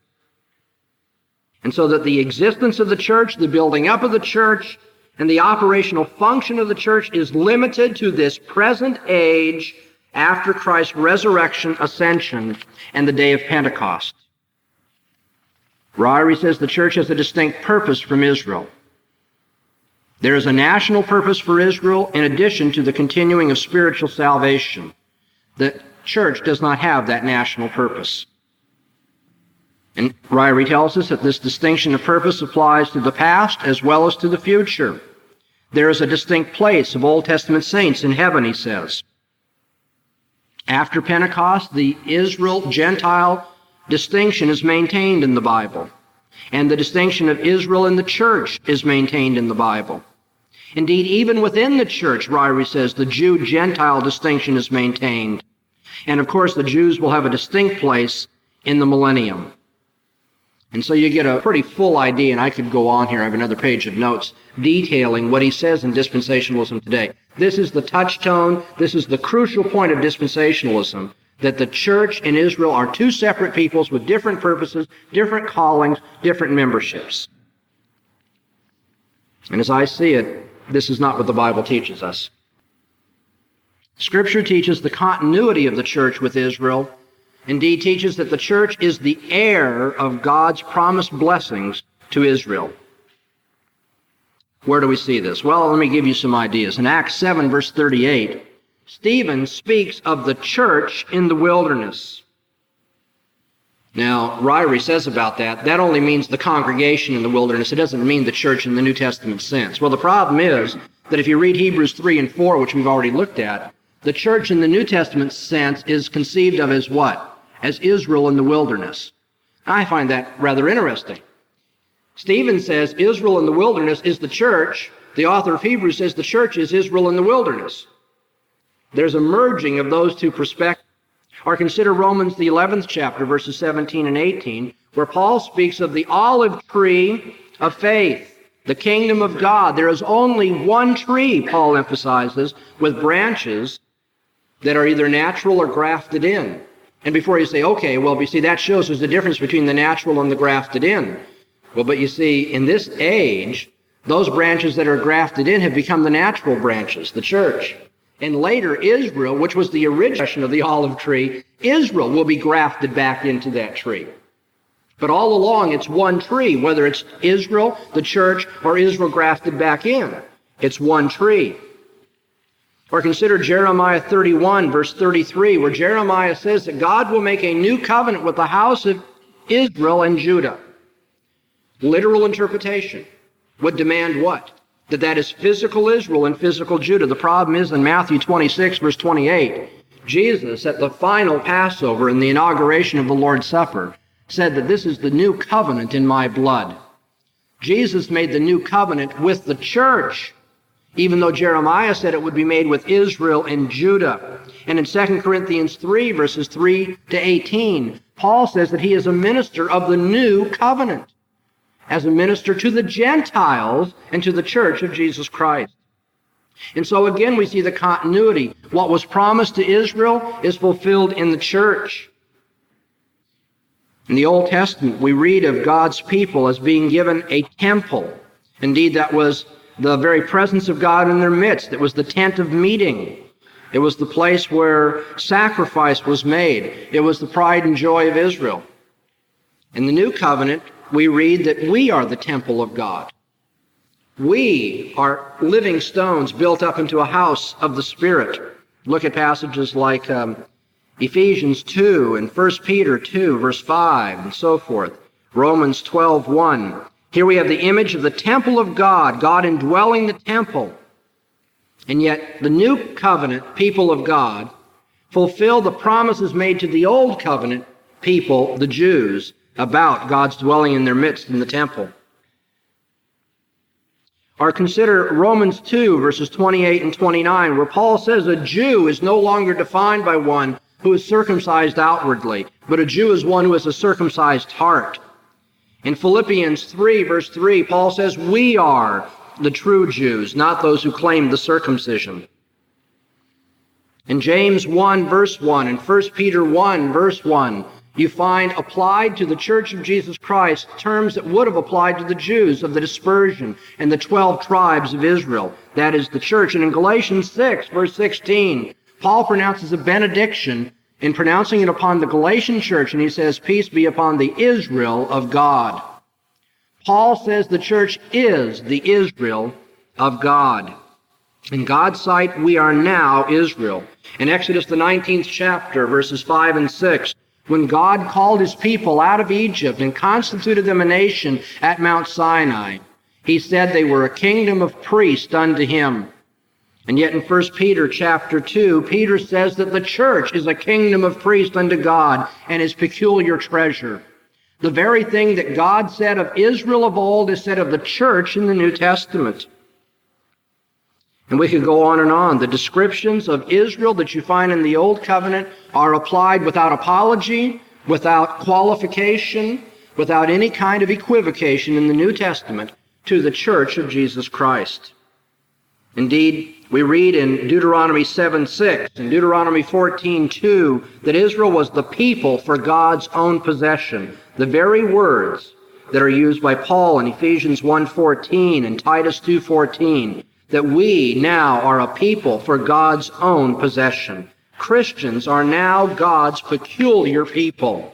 And so that the existence of the church, the building up of the church, and the operational function of the church is limited to this present age after Christ's resurrection, ascension, and the day of Pentecost. Ryrie says the church has a distinct purpose from Israel. There is a national purpose for Israel in addition to the continuing of spiritual salvation. The church does not have that national purpose. And Ryrie tells us that this distinction of purpose applies to the past as well as to the future. There is a distinct place of Old Testament saints in heaven, he says. After Pentecost, the Israel-Gentile distinction is maintained in the Bible. And the distinction of Israel and the church is maintained in the Bible. Indeed, even within the church, Ryrie says, the Jew-Gentile distinction is maintained. And of course, the Jews will have a distinct place in the millennium. And so you get a pretty full idea, and I could go on here. I have another page of notes detailing what he says in dispensationalism today. This is the touchstone. This is the crucial point of dispensationalism, that the church and Israel are two separate peoples with different purposes, different callings, different memberships. And as I see it, this is not what the Bible teaches us. Scripture teaches the continuity of the church with Israel, indeed teaches that the church is the heir of God's promised blessings to Israel. Where do we see this? Well, let me give you some ideas. In Acts 7, verse 38, Stephen speaks of the church in the wilderness. Now, Ryrie says about that only means the congregation in the wilderness. It doesn't mean the church in the New Testament sense. Well, the problem is that if you read Hebrews 3 and 4, which we've already looked at, the church in the New Testament sense is conceived of as what? As Israel in the wilderness. I find that rather interesting. Stephen says Israel in the wilderness is the church. The author of Hebrews says the church is Israel in the wilderness. There's a merging of those two perspectives. Or consider Romans, the 11th chapter, verses 17 and 18, where Paul speaks of the olive tree of faith, the kingdom of God. There is only one tree, Paul emphasizes, with branches that are either natural or grafted in. And before you say, okay, well, you see, that shows there's a difference between the natural and the grafted in. Well, but you see, in this age, Those branches that are grafted in have become the natural branches, the church. And later, Israel, which was the origination of the olive tree, Israel will be grafted back into that tree. But all along, it's one tree, whether it's Israel, the church, or Israel grafted back in. It's one tree. Or consider Jeremiah 31, verse 33, where Jeremiah says that God will make a new covenant with the house of Israel and Judah. Literal interpretation would demand what? That is physical Israel and physical Judah. The problem is in Matthew 26, verse 28, Jesus, at the final Passover and the inauguration of the Lord's Supper, said that this is the new covenant in my blood. Jesus made the new covenant with the church, even though Jeremiah said it would be made with Israel and Judah. And in 2 Corinthians 3, verses 3 to 18, Paul says that he is a minister of the new covenant, as a minister to the Gentiles and to the church of Jesus Christ. And so again, we see the continuity. What was promised to Israel is fulfilled in the church. In the Old Testament, we read of God's people as being given a temple. Indeed, that was the very presence of God in their midst. It was the tent of meeting. It was the place where sacrifice was made. It was the pride and joy of Israel. In the New Covenant, we read that we are the temple of God. We are living stones built up into a house of the Spirit. Look at passages like Ephesians 2 and 1 Peter 2, verse 5, and so forth. Romans 12:1. Here we have the image of the temple of God, God indwelling the temple. And yet the new covenant people of God fulfill the promises made to the old covenant people, the Jews, about God's dwelling in their midst in the temple. Or consider Romans 2, verses 28 and 29, where Paul says a Jew is no longer defined by one who is circumcised outwardly, but a Jew is one who has a circumcised heart. In Philippians 3, verse 3, Paul says, we are the true Jews, not those who claim the circumcision. In James 1, verse 1, and 1 Peter 1, verse 1, you find applied to the Church of Jesus Christ terms that would have applied to the Jews of the dispersion and the 12 tribes of Israel. That is the church. And in Galatians 6, verse 16, Paul pronounces a benediction in pronouncing it upon the Galatian church, and he says, peace be upon the Israel of God. Paul says the church is the Israel of God. In God's sight, we are now Israel. In Exodus, the 19th chapter, verses 5 and 6, when God called his people out of Egypt and constituted them a nation at Mount Sinai, he said they were a kingdom of priests unto him. And yet in 1 Peter chapter 2, Peter says that the church is a kingdom of priests unto God and his peculiar treasure. The very thing that God said of Israel of old is said of the church in the New Testament. And we could go on and on. The descriptions of Israel that you find in the Old Covenant are applied without apology, without qualification, without any kind of equivocation in the New Testament to the church of Jesus Christ. Indeed, we read in Deuteronomy 7:6 and Deuteronomy 14:2 that Israel was the people for God's own possession. The very words that are used by Paul in Ephesians 1:14 and Titus 2:14, that we now are a people for God's own possession. Christians are now God's peculiar people.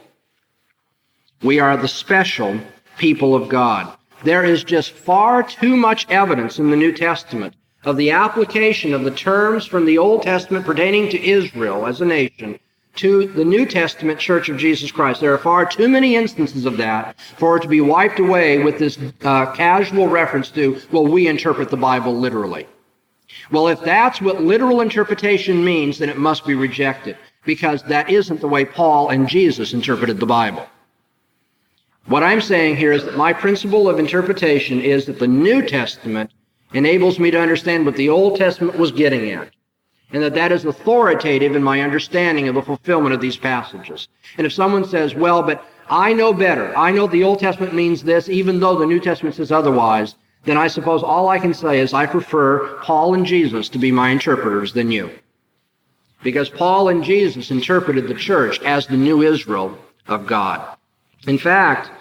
We are the special people of God. There is just far too much evidence in the New Testament of the application of the terms from the Old Testament pertaining to Israel as a nation to the New Testament Church of Jesus Christ. There are far too many instances of that for it to be wiped away with this casual reference to, well, we interpret the Bible literally. Well, if that's what literal interpretation means, then it must be rejected, because that isn't the way Paul and Jesus interpreted the Bible. What I'm saying here is that my principle of interpretation is that the New Testament enables me to understand what the Old Testament was getting at, and that is authoritative in my understanding of the fulfillment of these passages. And if someone says, well, but I know better, I know the Old Testament means this, even though the New Testament says otherwise, then I suppose all I can say is I prefer Paul and Jesus to be my interpreters than you. Because Paul and Jesus interpreted the church as the new Israel of God. In fact,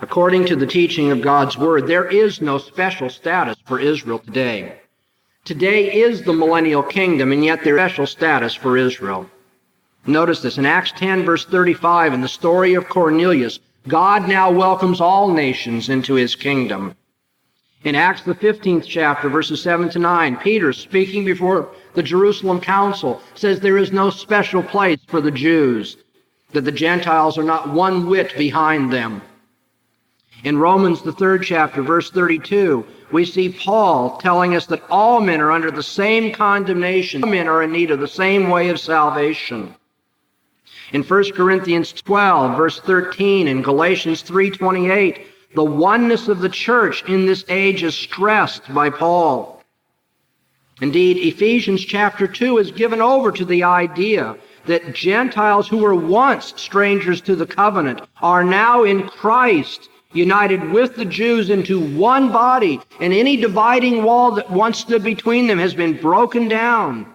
According to the teaching of God's Word, there is no special status for Israel today. Today is the millennial kingdom, and yet there is special status for Israel. Notice this. In Acts 10, verse 35, in the story of Cornelius, God now welcomes all nations into his kingdom. In Acts, the 15th chapter, verses 7 to 9, Peter, speaking before the Jerusalem council, says there is no special place for the Jews, that the Gentiles are not one whit behind them. In Romans, the 3rd chapter, verse 32, we see Paul telling us that all men are under the same condemnation. All men are in need of the same way of salvation. In 1 Corinthians 12, verse 13, and Galatians 3:28, the oneness of the church in this age is stressed by Paul. Indeed, Ephesians chapter 2 is given over to the idea that Gentiles who were once strangers to the covenant are now in Christ, united with the Jews into one body, and any dividing wall that once stood between them has been broken down.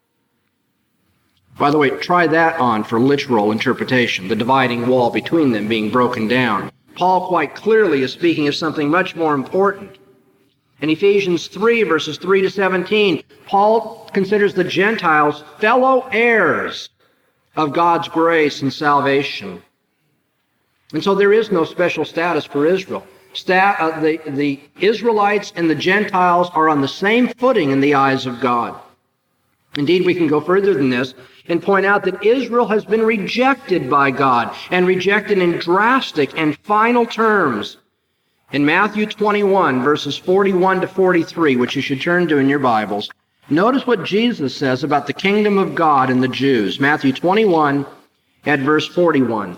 By the way, try that on for literal interpretation, the dividing wall between them being broken down. Paul quite clearly is speaking of something much more important. In Ephesians 3, verses 3 to 17, Paul considers the Gentiles fellow heirs of God's grace and salvation. And so there is no special status for Israel. The Israelites and the Gentiles are on the same footing in the eyes of God. Indeed, we can go further than this and point out that Israel has been rejected by God, and rejected in drastic and final terms. In Matthew 21, verses 41 to 43, which you should turn to in your Bibles, notice what Jesus says about the kingdom of God and the Jews. Matthew 21 at verse 41.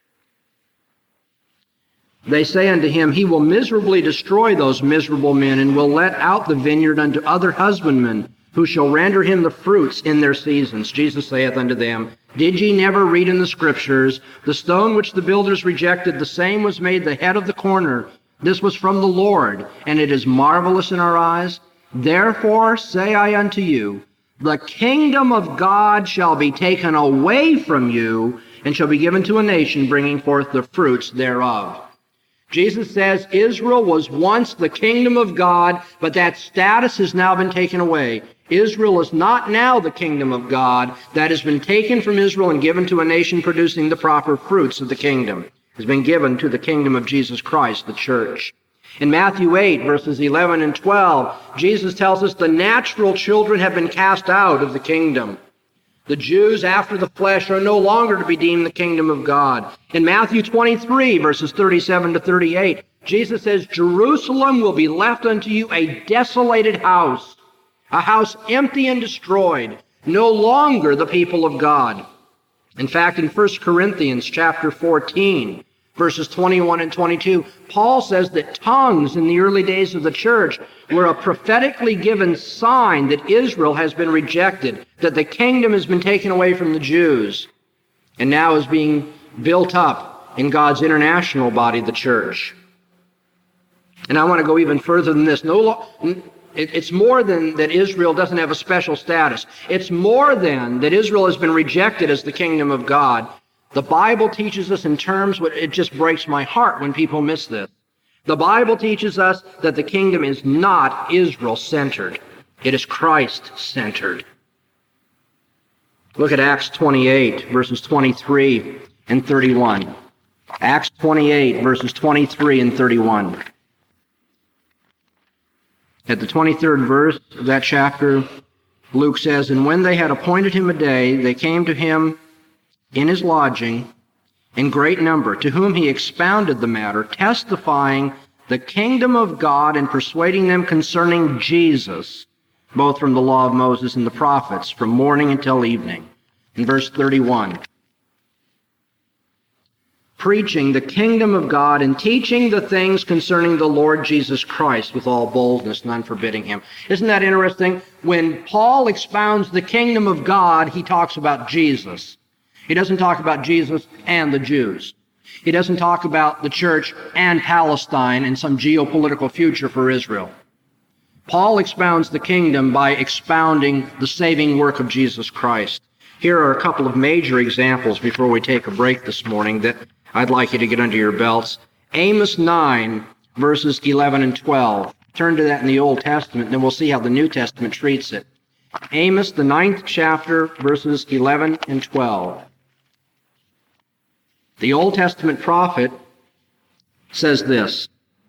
They say unto him, He will miserably destroy those miserable men, and will let out the vineyard unto other husbandmen, who shall render him the fruits in their seasons. Jesus saith unto them, Did ye never read in the Scriptures, the stone which the builders rejected, the same was made the head of the corner. This was from the Lord, and it is marvelous in our eyes. Therefore say I unto you, the kingdom of God shall be taken away from you, and shall be given to a nation bringing forth the fruits thereof. Jesus says Israel was once the kingdom of God, but that status has now been taken away. Israel is not now the kingdom of God. That has been taken from Israel and given to a nation producing the proper fruits of the kingdom. It has been given to the kingdom of Jesus Christ, the church. In Matthew 8, verses 11 and 12, Jesus tells us the natural children have been cast out of the kingdom. The Jews after the flesh are no longer to be deemed the kingdom of God. In Matthew 23, verses 37 to 38, Jesus says, Jerusalem will be left unto you a desolated house, a house empty and destroyed, no longer the people of God. In fact, in 1 Corinthians chapter 14, verses 21 and 22, Paul says that tongues in the early days of the church were a prophetically given sign that Israel has been rejected, that the kingdom has been taken away from the Jews, and now is being built up in God's international body, the church. And I want to go even further than this. It's more than that Israel doesn't have a special status. It's more than that Israel has been rejected as the kingdom of God. The Bible teaches us in terms, it just breaks my heart when people miss this. The Bible teaches us that the kingdom is not Israel-centered. It is Christ-centered. Look at Acts 28, verses 23 and 31. Acts 28, verses 23 and 31. At the 23rd verse of that chapter, Luke says, And when they had appointed him a day, they came to him in his lodging in great number, to whom he expounded the matter, testifying the kingdom of God and persuading them concerning Jesus, both from the law of Moses and the prophets, from morning until evening. In verse 31, preaching the kingdom of God and teaching the things concerning the Lord Jesus Christ with all boldness, none forbidding him. Isn't that interesting? When Paul expounds the kingdom of God, he talks about Jesus. He doesn't talk about Jesus and the Jews. He doesn't talk about the church and Palestine and some geopolitical future for Israel. Paul expounds the kingdom by expounding the saving work of Jesus Christ. Here are a couple of major examples before we take a break this morning that I'd like you to get under your belts. Amos 9, verses 11 and 12. Turn to that in the Old Testament, and then we'll see how the New Testament treats it. Amos, the 9th chapter, verses 11 and 12. The Old Testament prophet says this,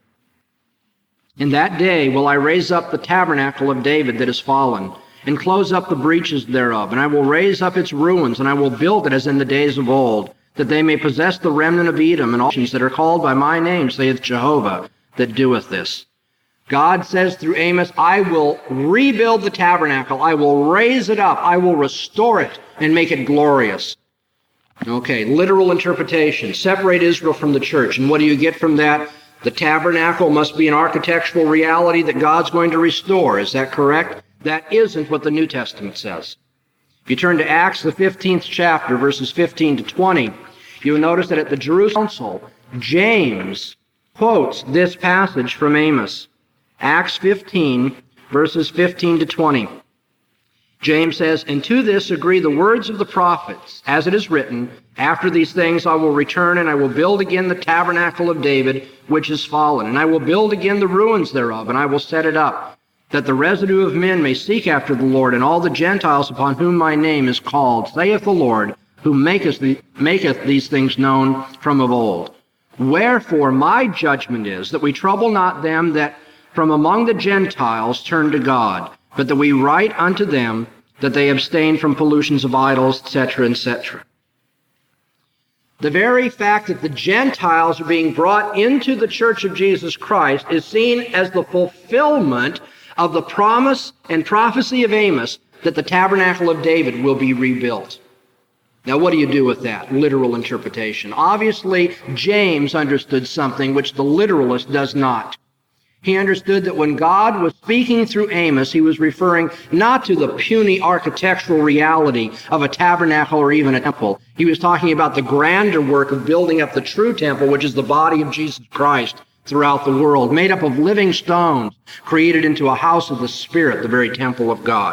"In that day will I raise up the tabernacle of David that is fallen, and close up the breaches thereof, and I will raise up its ruins, and I will build it as in the days of old, that they may possess the remnant of Edom, and all nations that are called by my name, saith Jehovah, that doeth this." God says through Amos, I will rebuild the tabernacle, I will raise it up, I will restore it, and make it glorious. Okay, literal interpretation. Separate Israel from the church. And what do you get from that? The tabernacle must be an architectural reality that God's going to restore. Is that correct? That isn't what the New Testament says. If you turn to Acts, the 15th chapter, verses 15 to 20, you will notice that at the Jerusalem Council, James quotes this passage from Amos. Acts 15, verses 15 to 20. James says, "And to this agree the words of the prophets, as it is written, After these things I will return, and I will build again the tabernacle of David, which is fallen. And I will build again the ruins thereof, and I will set it up, that the residue of men may seek after the Lord, and all the Gentiles upon whom my name is called, saith the Lord, who maketh these things known from of old. Wherefore my judgment is that we trouble not them that from among the Gentiles turn to God, but that we write unto them that they abstain from pollutions of idols, etc., etc." The very fact that the Gentiles are being brought into the church of Jesus Christ is seen as the fulfillment of the promise and prophecy of Amos that the tabernacle of David will be rebuilt. Now, what do you do with that? Literal interpretation. Obviously, James understood something which the literalist does not. He understood that when God was speaking through Amos, he was referring not to the puny architectural reality of a tabernacle or even a temple. He was talking about the grander work of building up the true temple, which is the body of Jesus Christ throughout the world, made up of living stones, created into a house of the Spirit, the very temple of God.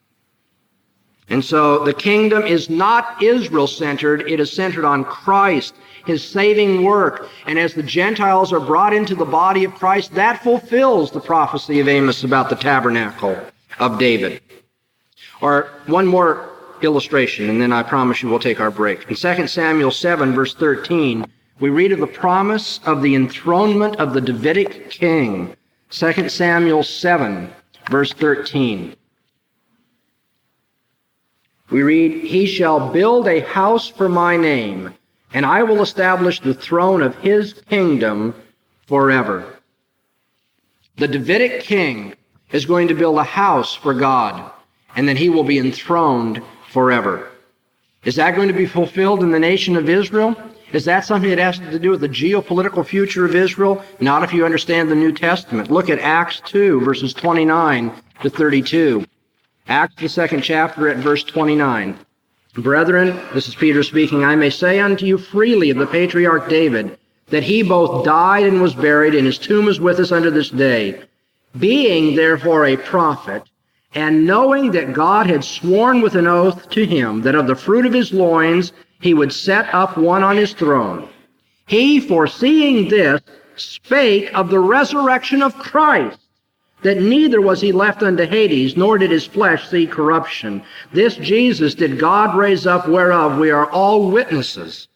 And so the kingdom is not Israel-centered, it is centered on Christ, his saving work. And as the Gentiles are brought into the body of Christ, that fulfills the prophecy of Amos about the tabernacle of David. Or one more illustration, and then I promise you we'll take our break. In 2 Samuel 7, verse 13, we read of the promise of the enthronement of the Davidic king. 2 Samuel 7, verse 13. We read, "He shall build a house for my name, and I will establish the throne of his kingdom forever." The Davidic king is going to build a house for God, and then he will be enthroned forever. Is that going to be fulfilled in the nation of Israel? Is that something that has to do with the geopolitical future of Israel? Not if you understand the New Testament. Look at Acts 2, verses 29 to 32. Acts, the 2nd chapter, at verse 29. "Brethren," this is Peter speaking, "I may say unto you freely of the patriarch David, that he both died and was buried, and his tomb is with us unto this day. Being therefore a prophet, and knowing that God had sworn with an oath to him that of the fruit of his loins he would set up one on his throne, he, foreseeing this, spake of the resurrection of Christ, that neither was he left unto Hades, nor did his flesh see corruption. This Jesus did God raise up, whereof we are all witnesses."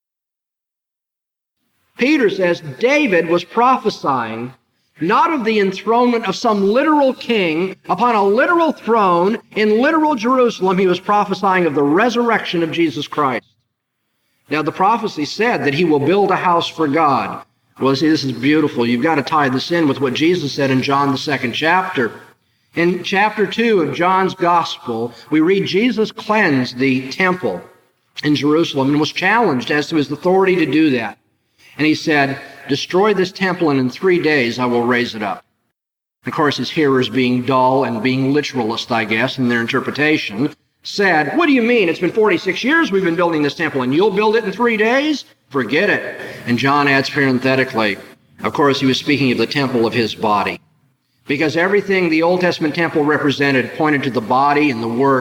Peter says David was prophesying not of the enthronement of some literal king upon a literal throne in literal Jerusalem. He was prophesying of the resurrection of Jesus Christ. Now, the prophecy said that he will build a house for God. Well, see, this is beautiful. You've got to tie this in with what Jesus said in John, the 2nd chapter. In chapter 2 of John's Gospel, we read Jesus cleansed the temple in Jerusalem and was challenged as to his authority to do that. And he said, "Destroy this temple, and in 3 days I will raise it up." Of course, his hearers, being dull and being literalist, I guess, in their interpretation, said, "What do you mean? It's been 46 years we've been building this temple, and you'll build it in 3 days? Forget it." And John adds parenthetically, of course, he was speaking of the temple of his body. Because everything the Old Testament temple represented pointed to the body and the work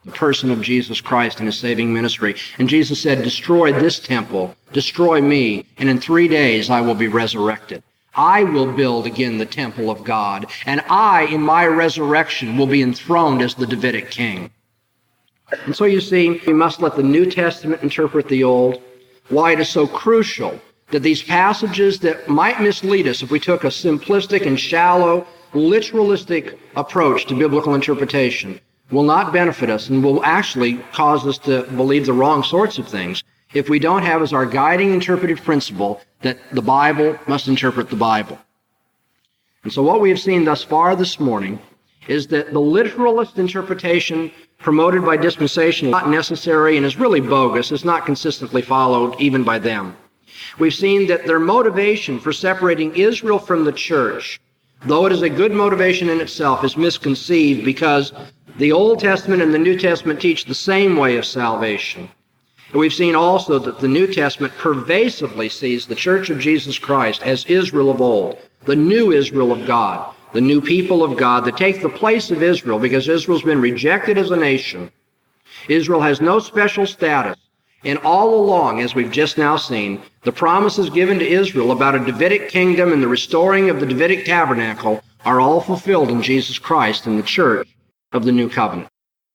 the person of Jesus Christ and his saving ministry. And Jesus said, destroy this temple, destroy me, and in 3 days I will be resurrected. I will build again the temple of God, and I, in my resurrection, will be enthroned as the Davidic king. And so you see, we must let the New Testament interpret the Old. Why it is so crucial that these passages that might mislead us if we took a simplistic and shallow, literalistic approach to biblical interpretation will not benefit us and will actually cause us to believe the wrong sorts of things if we don't have as our guiding interpretive principle that the Bible must interpret the Bible. And so what we have seen thus far this morning is that the literalist interpretation promoted by dispensation is not necessary and is really bogus. It's not consistently followed even by them. We've seen that their motivation for separating Israel from the church, though it is a good motivation in itself, is misconceived because the Old Testament and the New Testament teach the same way of salvation. And we've seen also that the New Testament pervasively sees the Church of Jesus Christ as Israel of old, the new Israel of God, the new people of God that take the place of Israel because Israel's been rejected as a nation. Israel has no special status. And all along, as we've just now seen, the promises given to Israel about a Davidic kingdom and the restoring of the Davidic tabernacle are all fulfilled in Jesus Christ and the church of the new covenant.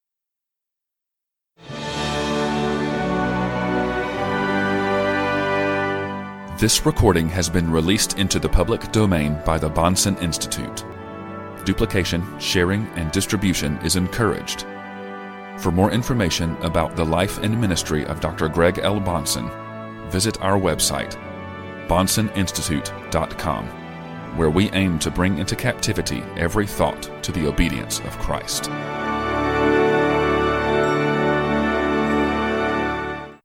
This recording has been released into the public domain by the Bahnsen Institute. Duplication, sharing, and distribution is encouraged. For more information about the life and ministry of Dr. Greg L. Bahnsen, visit our website, BahnsenInstitute.com, where we aim to bring into captivity every thought to the obedience of Christ.